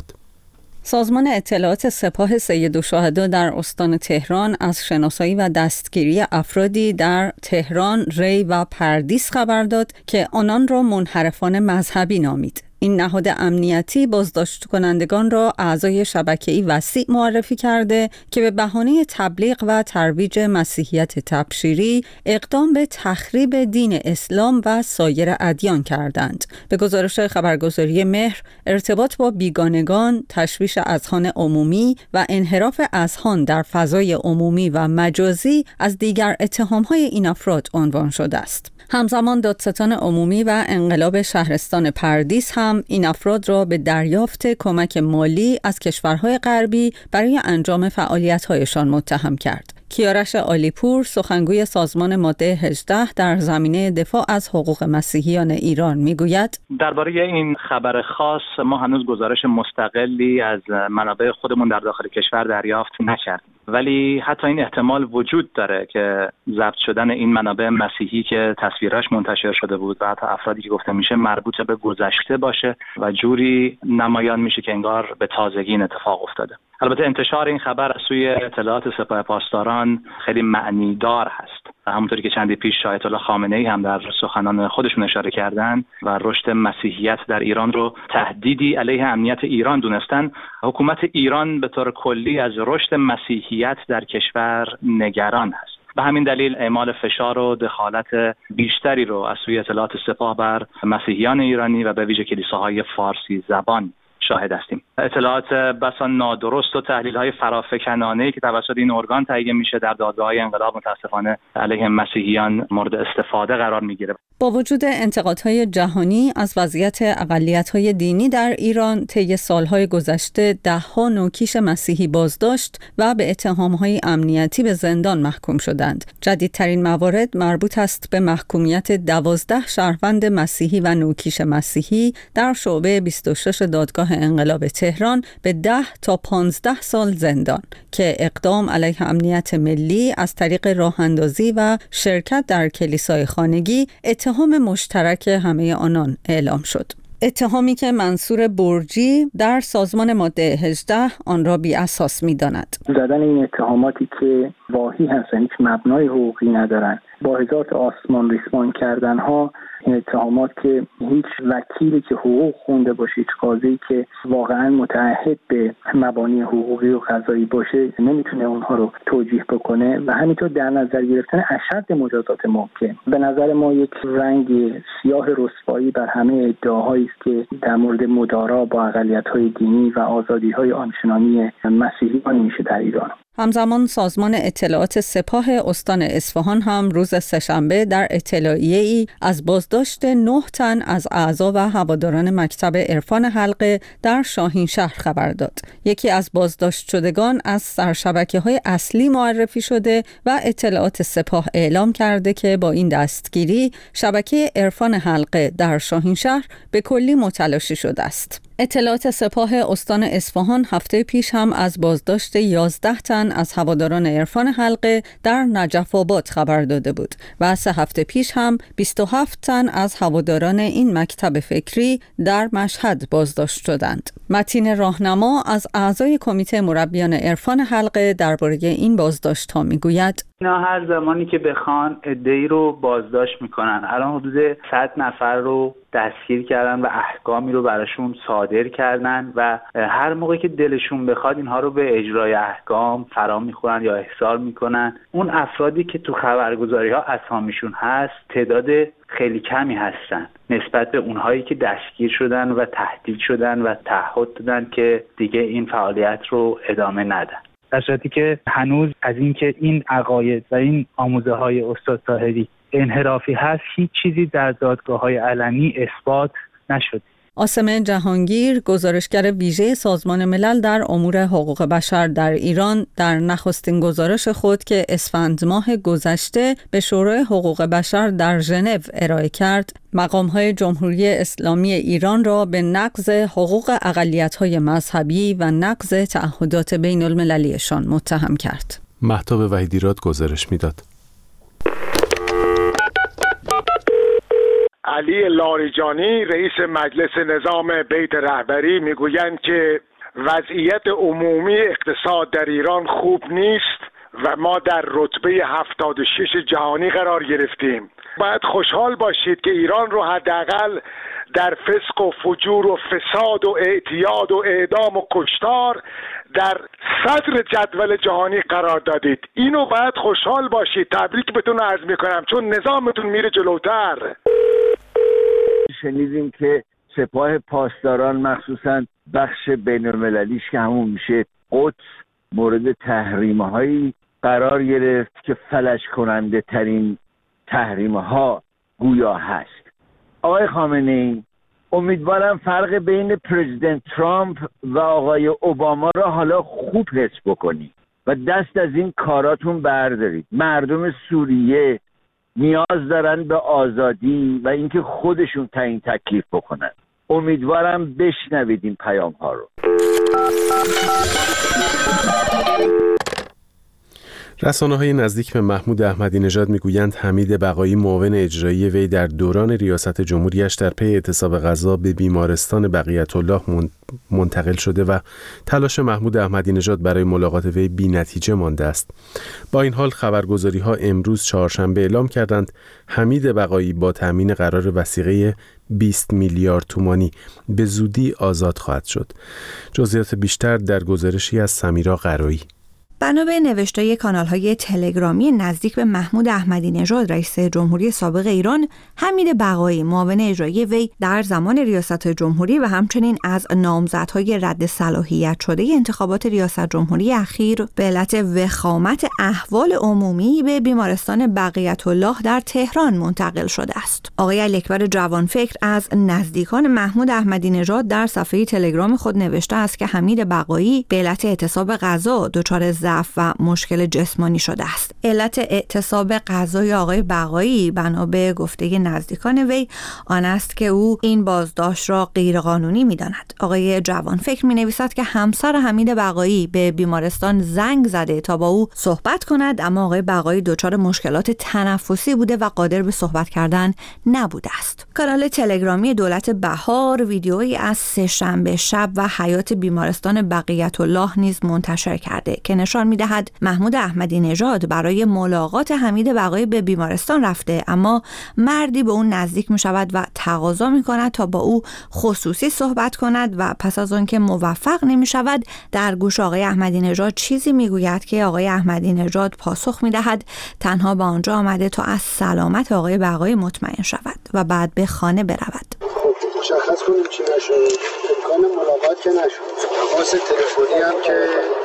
Speaker 3: سازمان اطلاعات سپاه سیدالشهدا در استان تهران از شناسایی و دستگیری افرادی در تهران، ری و پردیس خبر داد که آنان را منحرفان مذهبی نامید. این نهاد امنیتی بازداشت کنندگان را اعضای شبکه‌ای وسیع معرفی کرده که به بهانه تبلیغ و ترویج مسیحیت تبشیری اقدام به تخریب دین اسلام و سایر ادیان کردند. به گزارش خبرگزاری مهر، ارتباط با بیگانگان، تشویش اذهان عمومی و انحراف اذهان در فضای عمومی و مجازی از دیگر اتهام‌های این افراد عنوان شده است. همزمان دادستان عمومی و انقلاب شهرستان پردیس هم این افراد را به دریافت کمک مالی از کشورهای غربی برای انجام فعالیت‌هایشان متهم کرد. کیارش عالیپور، سخنگوی سازمان ماده 18 در زمینه دفاع از حقوق مسیحیان ایران میگوید
Speaker 6: درباره این خبر خاص ما هنوز گزارش مستقلی از منابع خودمون در داخل کشور دریافت نکردیم، ولی حتی این احتمال وجود داره که ضبط شدن این منابع مسیحی که تصویرش منتشر شده بود و حتی افرادی که گفته میشه مربوط به گذشته باشه و جوری نمایان میشه که انگار به تازگی این اتفاق افتاده. البته انتشار این خبر از سوی اطلاعات سپاه پاسداران خیلی معنیدار هست. همونطوری که چندی پیش آیت الله خامنه‌ای هم در سخنان خودشون اشاره کردن و رشد مسیحیت در ایران رو تهدیدی علیه امنیت ایران دونستن، حکومت ایران به طور کلی از رشد مسیحیت در کشور نگران هست. به همین دلیل اعمال فشار و دخالت بیشتری رو از سوی اطلاعات سپاه بر مسیحیان ایرانی و به ویژه کلیساهای فارسی زبان شاهد هستیم. اطلاعات بسا نادرست و تحلیل‌های فرافکنانه‌ای که توسط این ارگان تهیه میشه در دادگاه‌های انقلاب متاسفانه علیه مسیحیان مورد استفاده قرار میگیره.
Speaker 3: با وجود انتقادهای جهانی از وضعیت اقلیت‌های دینی در ایران، طی سالهای گذشته ده‌ها نوکیش مسیحی بازداشت و به اتهام‌های امنیتی به زندان محکوم شدند. جدیدترین موارد مربوط است به محکومیت 12 شهروند مسیحی و نوکیش مسیحی در شعبه 26 دادگاه انقلاب تهران به 10 تا 15 سال زندان که اقدام علیه امنیت ملی از طریق راه‌اندازی و شرکت در کلیسای خانگی اتهام مشترک همه آنان اعلام شد. اتهامی که منصور برجی در سازمان ماده 18 آن را بی اساس می داند.
Speaker 5: زدن این اتهاماتی که واهی هستند، هیچ مبنای حقوقی ندارند، با هزار تا آسمان ریسمان کردن ها، این اتهامات که هیچ وکیلی که حقوق خونده باشه، هیچ قاضی که واقعا متعهد به مبانی حقوقی و قضایی باشه نمیتونه اونها رو توجیه بکنه و همینطور در نظر گرفتن اشد مجازات ممکن. به نظر ما یک رنگ سیاه رسوایی بر همه ادعاهایی است که در مورد مدارا با اقلیت‌های دینی و آزادی‌های آنچنانی مسیحیان میشه در ایران.
Speaker 3: همزمان سازمان اطلاعات سپاه استان اصفهان هم روز سه‌شنبه در اطلاعیه‌ای از بازداشت 9 تن از اعضا و هواداران مکتب عرفان حلقه در شاهینشهر خبر داد. یکی از بازداشت شدگان از سرشبکه‌های اصلی معرفی شده و اطلاعات سپاه اعلام کرده که با این دستگیری شبکه عرفان حلقه در شاهینشهر به کلی متلاشی شده است. اطلاعات سپاه استان اصفهان هفته پیش هم از بازداشت 11 تن از هواداران عرفان حلقه در نجف آباد خبر داده بود و 3 هفته پیش هم 27 تن از هواداران این مکتب فکری در مشهد بازداشت شدند. متین راهنما از اعضای کمیته مربیان عرفان حلقه درباره این بازداشت‌ها میگوید:
Speaker 7: اینا هر زمانی که بخوان عده‌ای رو بازداشت میکنن. الان حدود 100 نفر رو دستگیر کردن و احکامی رو براشون صادر کردن و هر موقع که دلشون بخواد اینها رو به اجرای احکام فرا میخورن یا احضار میکنن. اون افرادی که تو خبرگزاری ها اسامیشون هست تعداد خیلی کمی هستن نسبت به اونهایی که دستگیر شدن و تهدید شدن و تعهد دادن که دیگه این فعالیت رو ادامه ندن. در صورتی که هنوز از اینکه این عقاید و این آموزه های استاد طاهری انحرافی هست هیچ چیزی در دادگاه‌های علنی اثبات نشد.
Speaker 3: آسم جهانگیر، گزارشگر ویژه سازمان ملل در امور حقوق بشر در ایران، در نخستین گزارش خود که اسفند ماه گذشته به شورای حقوق بشر در ژنو ارائه کرد، مقام‌های جمهوری اسلامی ایران را به نقض حقوق اقلیت‌های مذهبی و نقض تعهدات بین‌المللیشان متهم کرد.
Speaker 1: مهتاب وحیدیراد گزارش میداد.
Speaker 15: علی لاریجانی رئیس مجلس نظام بیت رهبری میگویند که وضعیت عمومی اقتصاد در ایران خوب نیست و ما در رتبه 76 جهانی قرار گرفتیم. باید خوشحال باشید که ایران رو حداقل در فسق و فجور و فساد و اعتیاد و اعدام و کشتار در صدر جدول جهانی قرار دادید. اینو باید خوشحال باشید. تبریک بهتون عرض میکنم چون نظامتون میره جلوتر.
Speaker 4: شنیدیم که سپاه پاسداران مخصوصا بخش بین‌المللیش که همون میشه قدس مورد تحریم‌هایی قرار گرفت که فلج کننده ترین تحریم‌ها گویا هست. آقای خامنه‌ای، امیدوارم فرق بین پرزیدنت ترامپ و آقای اوباما را حالا خوب حس بکنید و دست از این کاراتون بردارید. مردم سوریه نیاز دارن به آزادی و اینکه خودشون تعیین تکلیف بکنن. امیدوارم بشنوید این پیام ها رو.
Speaker 1: رسانه‌های نزدیک به محمود احمدی نژاد میگویند حمید بقایی معاون اجرایی وی در دوران ریاست جمهوریش در پی اعتصاب غذا به بیمارستان بقیت‌الله منتقل شده و تلاش محمود احمدی نژاد برای ملاقات وی بی‌نتیجه مانده است. با این حال خبرگزاری‌ها امروز چهارشنبه اعلام کردند حمید بقایی با تامین قرار وثیقه 20 میلیارد تومانی به زودی آزاد خواهد شد. جزئیات بیشتر در گزارشی از سمیرا قرایی.
Speaker 16: بنا به نوشته کانال‌های تلگرامی نزدیک به محمود احمدی نژاد رئیس جمهوری سابق ایران، حمید بقایی معاون اجرایی وی در زمان ریاست جمهوری و همچنین از نامزدهای رد صلاحیت شده انتخابات ریاست جمهوری اخیر به علت وخامت احوال عمومی به بیمارستان بقیت‌الله در تهران منتقل شده است. آقای علی‌اکبر جوانفکر از نزدیکان محمود احمدی نژاد در صفحه تلگرام خود نوشته است که حمید بقایی به علت اعتصاب غذا دچار ضعف و مشکل جسمانی شده است. علت اعتصاب غذای آقای بقایی بنا به گفته نزدیکان وی آن است که او این بازداشت را غیرقانونی می‌داند. آقای جوانفکر می‌نویسد که همسر حمید بقایی به بیمارستان زنگ زده تا با او صحبت کند، اما آقای بقایی دچار مشکلات تنفسی بوده و قادر به صحبت کردن نبوده است. کانال تلگرامی دولت بهار ویدیویی از سه‌شنبه شب و حیات بیمارستان بقیت‌الله نیز منتشر کرده که نشان می‌دهد محمود احمدی نژاد برای ملاقات حمید بقایی به بیمارستان رفته، اما مردی به اون نزدیک می‌شود و تقاضا می‌کند تا با او خصوصی صحبت کند و پس از آنکه موفق نمی‌شود در گوش آقای احمدی نژاد چیزی می‌گوید که آقای احمدی نژاد پاسخ می‌دهد تنها به آنجا آمده تا از سلامت آقای بقایی مطمئن شود و بعد به خانه برود.
Speaker 8: مشخص کنیم چی نشد. امکان ملاقات که نشد. تماس تلفنی هم که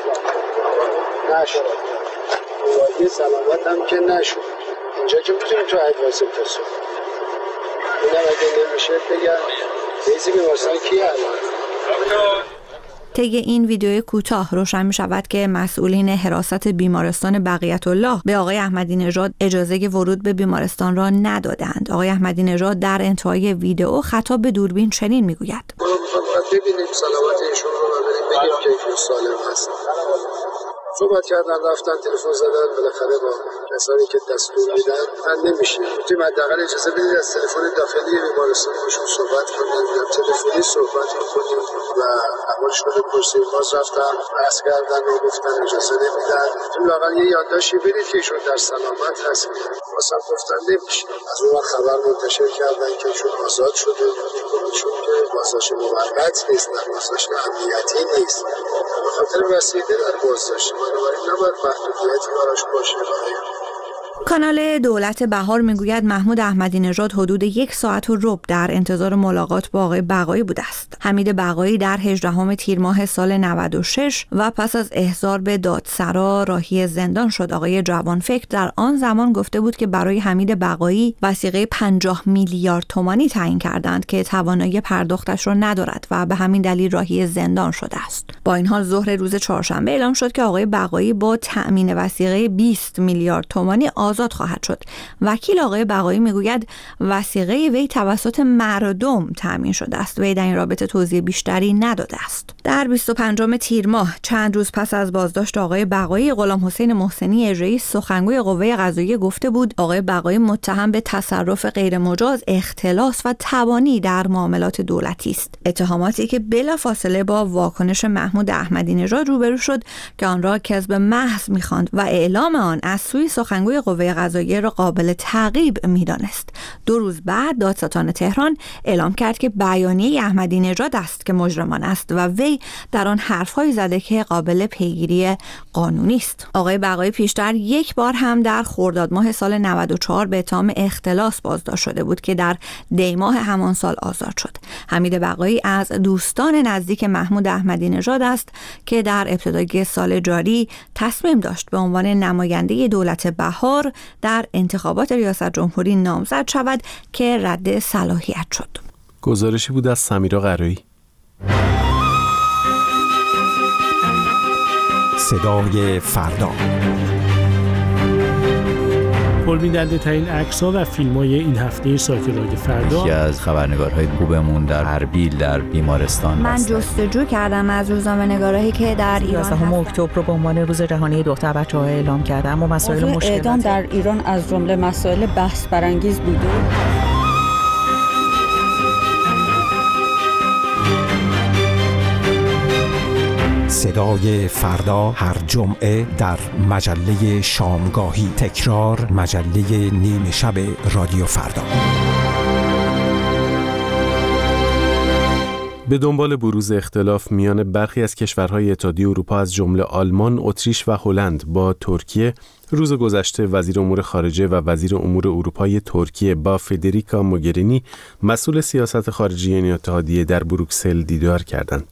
Speaker 8: نشد. وادی سلامت هم که نشد. اینجا که میتونیم تو ادواس اتصال. اینم اگه نمیشه بگم بیزی بیمارستان کی الان؟
Speaker 16: طی این ویدیو کوتاه روشن می شود که مسئولین حراست بیمارستان بقیت‌الله به آقای احمدی نژاد اجازه ورود به بیمارستان را ندادند. آقای احمدی نژاد در انتهای ویدیو خطاب به دوربین چنین می گوید:
Speaker 8: ببینیم سلامت ایشون رو ببینیم که ایشون سالم هست. صحبت کردن، رفتن تلفن زدن، بالاخره با کسانی که دستور میدن من نمیشه. میتونیم حداقل اجازه بدید از تلفن داخلی بیمارستان باشون صحبت کنیم یا تلفنی صحبت کنیم و احوالشون رو بپرسیم. باز رفتن بحث کردن و گفتن اجازه نمیدن. میتونیم لااقل یه یادداشتی بدید که ایشون در سلامت هست. واسه گفتن نمیشه. از اون خبر منتشر کردن که ایشون آزاد شده، چون که بازداشت موقت نیست، نه بازداشت امنیتی نیست. به خاطر رسیده در بازداشت بنابراین نباید محدودیتی براش باشه.
Speaker 16: کانال دولت بهار میگوید محمود احمدی نژاد حدود 1 ساعت و ربع در انتظار ملاقات با آقای بقایی بوده است. حمید بقایی در 18 تیر ماه سال 96 و پس از احضار به دادسرا راهی زندان شد. آقای جوانفکر در آن زمان گفته بود که برای حمید بقایی وثیقه 50 میلیارد تومانی تعیین کردند که توانایی پرداختش را ندارد و به همین دلیل راهی زندان شده است. با این حال ظهر روز چهارشنبه اعلام شد که آقای بقایی با تأمین وثیقه 20 میلیارد تومانی آزاد خواهد شد. وکیل آقای بقایی میگوید وثیقه وی توسط مردم تأمین شده است. وی در این رابطه توضیح بیشتری نداده است. در 25 تیر ماه چند روز پس از بازداشت آقای بقایی، غلام حسین محسنی اجرایی سخنگوی قوه قضاییه گفته بود آقای بقایی متهم به تصرف غیرمجاز، اختلاس و تبانی در معاملات دولتی است. اتهاماتی که بلافاصله با واکنش محمود احمدی نژاد روبرو شد که آن را کذب محض می‌خواند و اعلام آن از سوی سخنگوی قوه قضاییه را قابل تعقیب می‌دانست. 2 روز بعد دادستان تهران اعلام کرد که بیانیه احمدی نژاد است که مجرمان است و وی در آن حرف‌هایی زده که قابل پیگیری قانونی است. آقای بقایی پیشتر 1 بار هم در خرداد ماه سال 94 به اتهام اختلاس بازداشت شده بود که در دی ماه همان سال آزاد شد. حمید بقایی از دوستان نزدیک محمود احمدی نژاد است که در ابتدای سال جاری تصمیم داشت به عنوان نماینده دولت بهار در انتخابات ریاست جمهوری نامزد شود که رد صلاحیت شد.
Speaker 1: گزارشی بود از سمیرا قرایی.
Speaker 9: صدای فردا.
Speaker 10: پربیننده ترین عکس‌ها و فیلم‌های این هفته سایت رادیو فردا.
Speaker 11: یکی از خبرنگارهای خوبمون در اربیل در بیمارستان
Speaker 16: من جستجو کردم از روزنامه‌نگارایی که در ایران
Speaker 12: 11 اکتبر رو به عنوان روز جهانی دختر بچه‌ها اعلام کردن، اما مسائل مشکل
Speaker 3: اعدام در ایران از جمله مسائل بحث برانگیز بوده.
Speaker 9: صدای فردا هر جمعه در مجله شامگاهی، تکرار مجله نیمه شب رادیو فردا.
Speaker 1: به دنبال بروز اختلاف میان برخی از کشورهای اتحادیه اروپا از جمله آلمان، اتریش و هلند با ترکیه، روز گذشته وزیر امور خارجه و وزیر امور اروپای ترکیه با فدریکا موگرینی، مسئول سیاست خارجی این اتحادیه، در بروکسل دیدار کردند.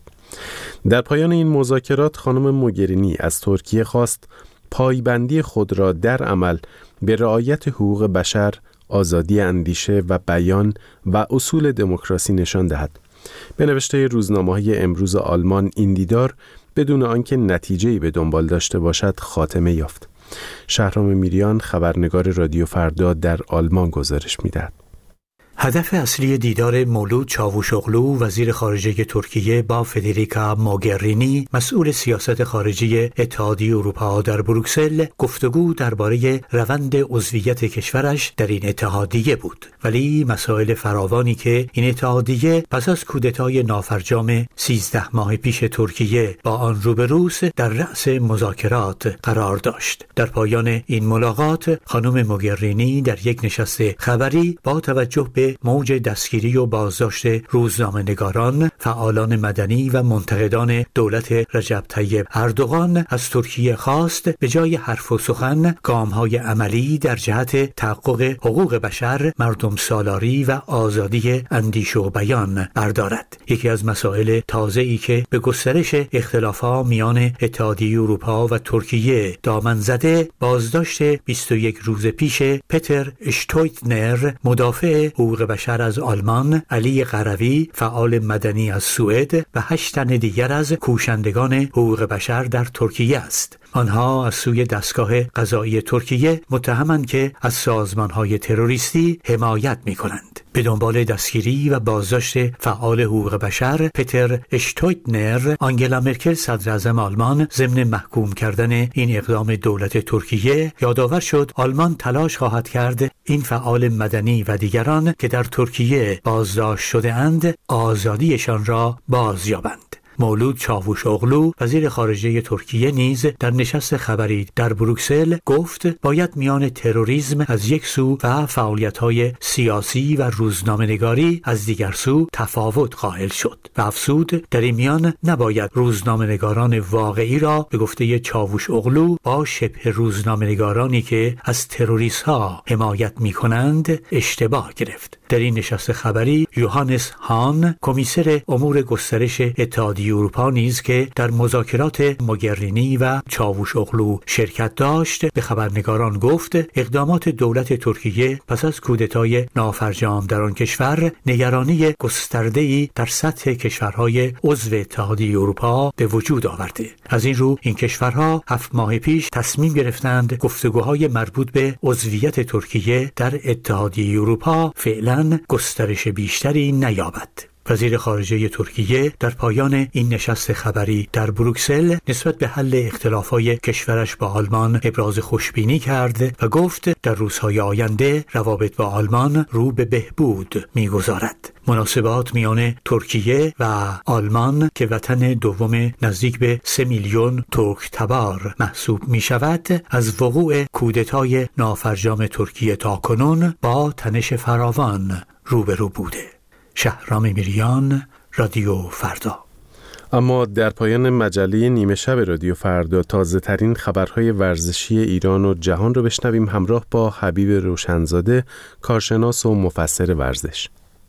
Speaker 1: در پایان این مذاکرات خانم موگرینی از ترکیه خواست پایبندی خود را در عمل به رعایت حقوق بشر، آزادی اندیشه و بیان و اصول دموکراسی نشان دهد. به نوشته روزنامه‌های امروز آلمان این دیدار بدون آنکه نتیجه‌ای به دنبال داشته باشد خاتمه یافت. شهرام میریان، خبرنگار رادیو فردا در آلمان گزارش می‌دهد.
Speaker 13: هدف اصلی دیدار مولود چاوشوغلو وزیر خارجه ترکیه با فدریکا موگرینی مسئول سیاست خارجی اتحادیه اروپا در بروکسل گفتگو درباره روند عضویت کشورش در این اتحادیه بود، ولی مسائل فراوانی که این اتحادیه پس از کودتای نافرجام 13 ماه پیش ترکیه با آن روبروست در رأس مذاکرات قرار داشت. در پایان این ملاقات خانم موگرینی در یک نشست خبری با توجه به موج دستگیری و بازداشت روزنامه‌نگاران، فعالان مدنی و منتقدان دولت رجب طیب اردوغان از ترکیه خواست به جای حرف و سخن گام‌های عملی در جهت تحقق حقوق بشر، مردم سالاری و آزادی اندیشه و بیان بردارد. یکی از مسائل تازه‌ای که به گسترش اختلافات میان اتحادیه اروپا و ترکیه دامن زده، بازداشت 21 روز پیش پتر اشتویتنر، مدافع حقوق بشر از آلمان، علی قروی، فعال مدنی از سوئد و 8 تن دیگر از کوشندگان حقوق بشر در ترکیه است. آنها از سوی دستگاه قضایی ترکیه متهمند که از سازمان‌های تروریستی حمایت می‌کنند. به دنبال دستگیری و بازداشت فعال حقوق بشر پتر اشتویتنر، آنگلا مرکل صدراعظم آلمان ضمن محکوم کردن این اقدام دولت ترکیه یادآور شد آلمان تلاش خواهد کرد این فعال مدنی و دیگران که در ترکیه بازداشت شده اند آزادیشان را بازیابند. مولود چاوشوغلو وزیر خارجه ترکیه نیز در نشست خبری در بروکسل گفت باید میان تروریسم از یک سو و فعالیت‌های سیاسی و روزنامه‌نگاری از دیگر سو تفاوت قائل شد و افزود در این میان نباید روزنامه‌نگاران واقعی را به گفته چاوشوغلو با شبه روزنامه‌نگارانی که از تروریست‌ها حمایت می‌کنند اشتباه گرفت. در این نشست خبری یوهانس هان کمیسر امور گسترش اتحادیه اروپا نیز که در مذاکرات موگرینی و چاوشوغلو شرکت داشت به خبرنگاران گفت اقدامات دولت ترکیه پس از کودتای نافرجام در آن کشور نگرانی گسترده‌ای در سطح کشورهای عضو اتحادیه اروپا به وجود آورده. از این رو این کشورها 7 ماه پیش تصمیم گرفتند گفتگوهای مربوط به عضویت ترکیه در اتحادیه اروپا فعلا گسترش بیشتری نیابد. وزیر خارجه ترکیه در پایان این نشست خبری در بروکسل نسبت به حل اختلافات کشورش با آلمان ابراز خوشبینی کرد و گفت در روزهای آینده روابط با آلمان رو به بهبود می‌گذارد. مناسبات میان ترکیه و آلمان که وطن دوم نزدیک به 3 میلیون ترک تبار محسوب می شود از وقوع کودتای نافرجام ترکیه تا کنون با تنش فراوان روبرو بوده. شهرام میریان، رادیو فردا.
Speaker 1: اما در پایان مجله نیمه شب رادیو فردا تازه ترین خبرهای ورزشی ایران و جهان رو بشنویم همراه با حبیب روشنزاده، کارشناس و مفسر ورزش.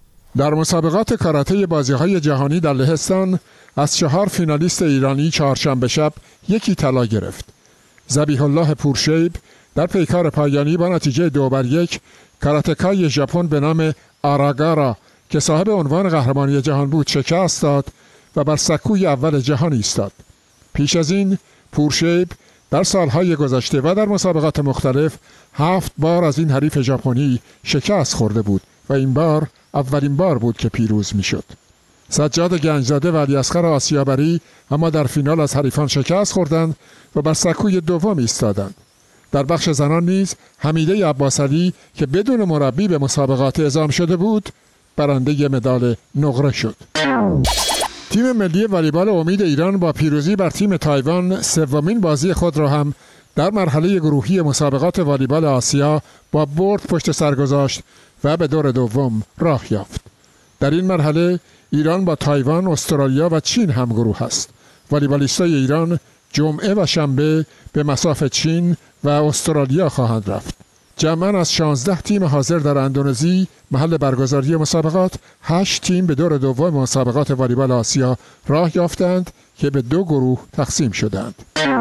Speaker 14: در مسابقات کاراته بازی‌های جهانی در لهستان از 4 فینالیست ایرانی چهارشنبه شب یکی طلا گرفت. ذبیح الله پورشیب در پیکار پایانی با نتیجه 2-1 کاراتکای ژاپن به نام آراگارا که صاحب عنوان قهرمانی جهان بود شکست داد و بر سکوی اول جهان ایستاد. پیش از این پورشیب در سالهای گذشته و در مسابقات مختلف 7 بار از این حریف ژاپنی شکست خورده بود و این بار اولین بار بود که پیروز میشد. سجاد گنجزاده و علیاصغر آسیابری اما در فینال از حریفان شکست خوردند و بر سکوی دوم ایستادند. در بخش زنان نیز حمیده عباسعلی که بدون مربی به مسابقات اعزام شده بود برنده مدال نقره شد. تیم ملی والیبال امید ایران با پیروزی بر تیم تایوان سومین بازی خود را هم در مرحله گروهی مسابقات والیبال آسیا با برد پشت سر گذاشت و به دور دوم راه یافت. در این مرحله ایران با تایوان، استرالیا و چین هم گروه است. والیبالیستای ایران جمعه و شنبه به مصاف چین و استرالیا خواهند رفت. جمعاً از 16 تیم حاضر در اندونزی محل برگزاری مسابقات 8 تیم به دور دوم مسابقات والیبال آسیا راه یافتند که به 2 گروه تقسیم شدند.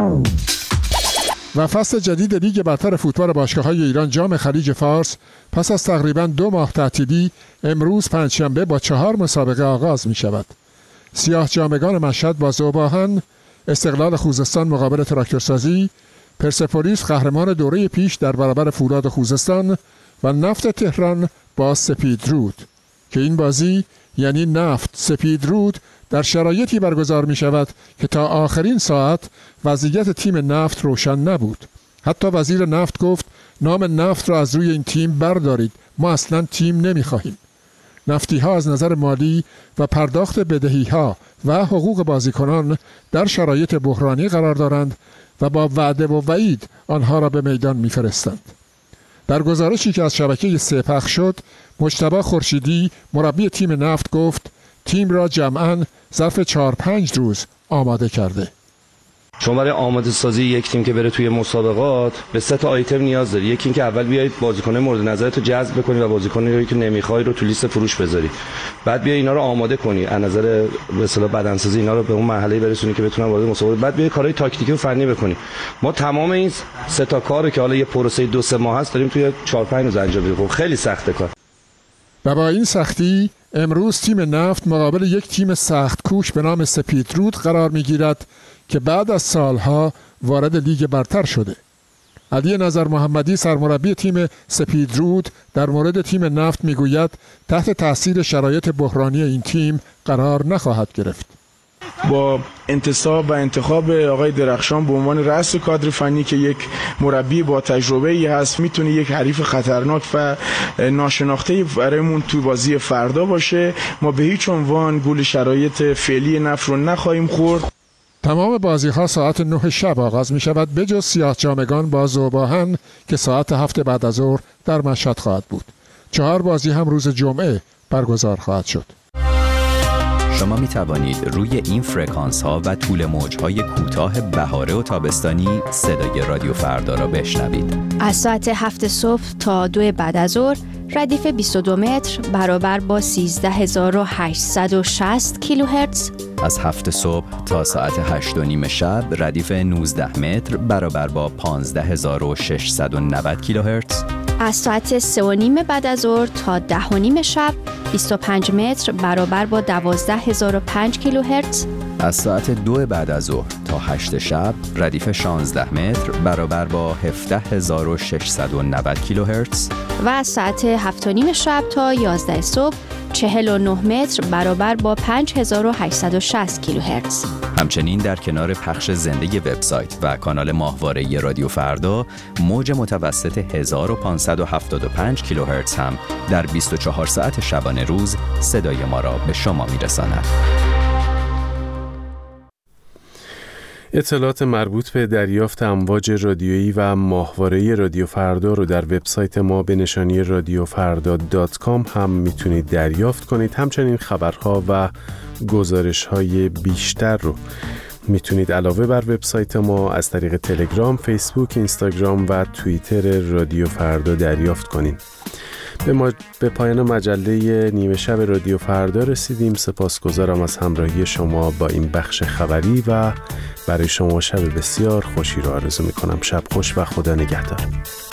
Speaker 14: و فصل جدید لیگ برتر فوتبال باشگاه‌های ایران جام خلیج فارس پس از تقریباً 2 ماه تعطیلی امروز پنجشنبه با 4 مسابقه آغاز می شود. سیاه جامگان مشهد با ذوب‌آهن، استقلال خوزستان مقابل تراکتورسازی، پرسپولیس قهرمان دوره پیش در برابر فولاد خوزستان و نفت تهران با سپیدرود که این بازی یعنی نفت سپیدرود در شرایطی برگزار می شود که تا آخرین ساعت وضعیت تیم نفت روشن نبود. حتی وزیر نفت گفت نام نفت را از روی این تیم بردارید، ما اصلا تیم نمی خواهیم. نفتی ها از نظر مالی و پرداخت بدهی ها و حقوق بازیکنان در شرایط بحرانی قرار دارند و با وعده و وعید آنها را به میدان می‌فرستند. در گزارشی که از شبکه 3 پخش شد، مجتبی خورشیدی مربی تیم نفت گفت تیم را جمعاً ظرف 4-5 روز آماده کرده.
Speaker 17: شما برای آماده سازی یک تیم که بره توی مسابقات به 3 آیتم نیاز داری. یکی این که اول بیایید بازیکن‌های مورد نظرت رو جذب بکنی و بازیکنایی که نمیخوای رو تو لیست فروش بذاری. بعد بیا اینا رو آماده کنی، از نظر به اصطلاح بدنسازی اینا رو به اون مرحله برسونی که بتونن وارد مسابقات. بعد بیا کارهای تاکتیکی و فنی بکنی. ما تمام این 3 کارو که حالا یه پروسه 2-3 ماه هست داریم توی 4-5 روز انجام میدیم. خب خیلی سخته کار.
Speaker 14: و با این سختی امروز تیم نفت مقابل یک تیم سخت کوش به نام سپیدرود قرار میگیرد که بعد از سالها وارد لیگ برتر شده. علی نظر محمدی سرمربی تیم سپیدرود در مورد تیم نفت میگوید تحت تاثیر شرایط بحرانی این تیم قرار نخواهد گرفت.
Speaker 2: با انتصاب و انتخاب آقای درخشان به عنوان رأس کادر فنی که یک مربی با تجربه‌ای هست میتونه یک حریف خطرناک و ناشناخته برایمون تو بازی فردا باشه. ما به هیچ عنوان گول شرایط فعلی نفت رو نخواهیم خورد.
Speaker 14: تمام بازی‌ها ساعت 9 شب آغاز می شود بجز سیاه جامگان با ذوب‌آهن که ساعت 7 بعد از ظهر در مشهد خواهد بود. 4 بازی هم روز جمعه برگزار خواهد شد.
Speaker 18: شما می توانید روی این فرکانس ها و طول موج های کوتاه بهاره و تابستانی صدای رادیو فردا را بشنوید.
Speaker 19: از ساعت 7 صبح تا 2 بعد از ظهر ردیف 22 متر برابر با 13860 کیلوهرتز.
Speaker 18: از 7 صبح تا ساعت 8:30 شب ردیف 19 متر برابر با 15690 کیلوهرتز.
Speaker 19: از ساعت 3:30 بعد از ظهر تا 10:30 شب 25 متر برابر با 12005 کیلوهرتز.
Speaker 18: از ساعت 2 بعد از ظهر تا 8 شب ردیف 16 متر برابر با 17690 کیلوهرتز.
Speaker 19: و از ساعت 7:30 شب تا 11 صبح 49 متر برابر با 5860 کیلوهرتز.
Speaker 18: همچنین در کنار پخش زنده وبسایت و کانال ماهواره رادیو فردا، موج متوسط 1575 کیلوهرتز هم در 24 ساعت شبانه روز صدای ما را به شما میرساند.
Speaker 1: اطلاعات مربوط به دریافت امواج رادیویی و ماهواره رادیو فردا رو در وبسایت ما به نشانی radiofarda.com هم میتونید دریافت کنید. همچنین خبرها و گزارش‌های بیشتر رو میتونید علاوه بر وبسایت ما از طریق تلگرام، فیسبوک، اینستاگرام و توییتر رادیو فردا دریافت کنید. به پایان مجله نیمه شب رادیو فردا رسیدیم. سپاسگزارم از همراهی شما با این بخش خبری و برای شما شب بسیار خوشی رو آرزو میکنم. شب خوش و خدا نگهدار.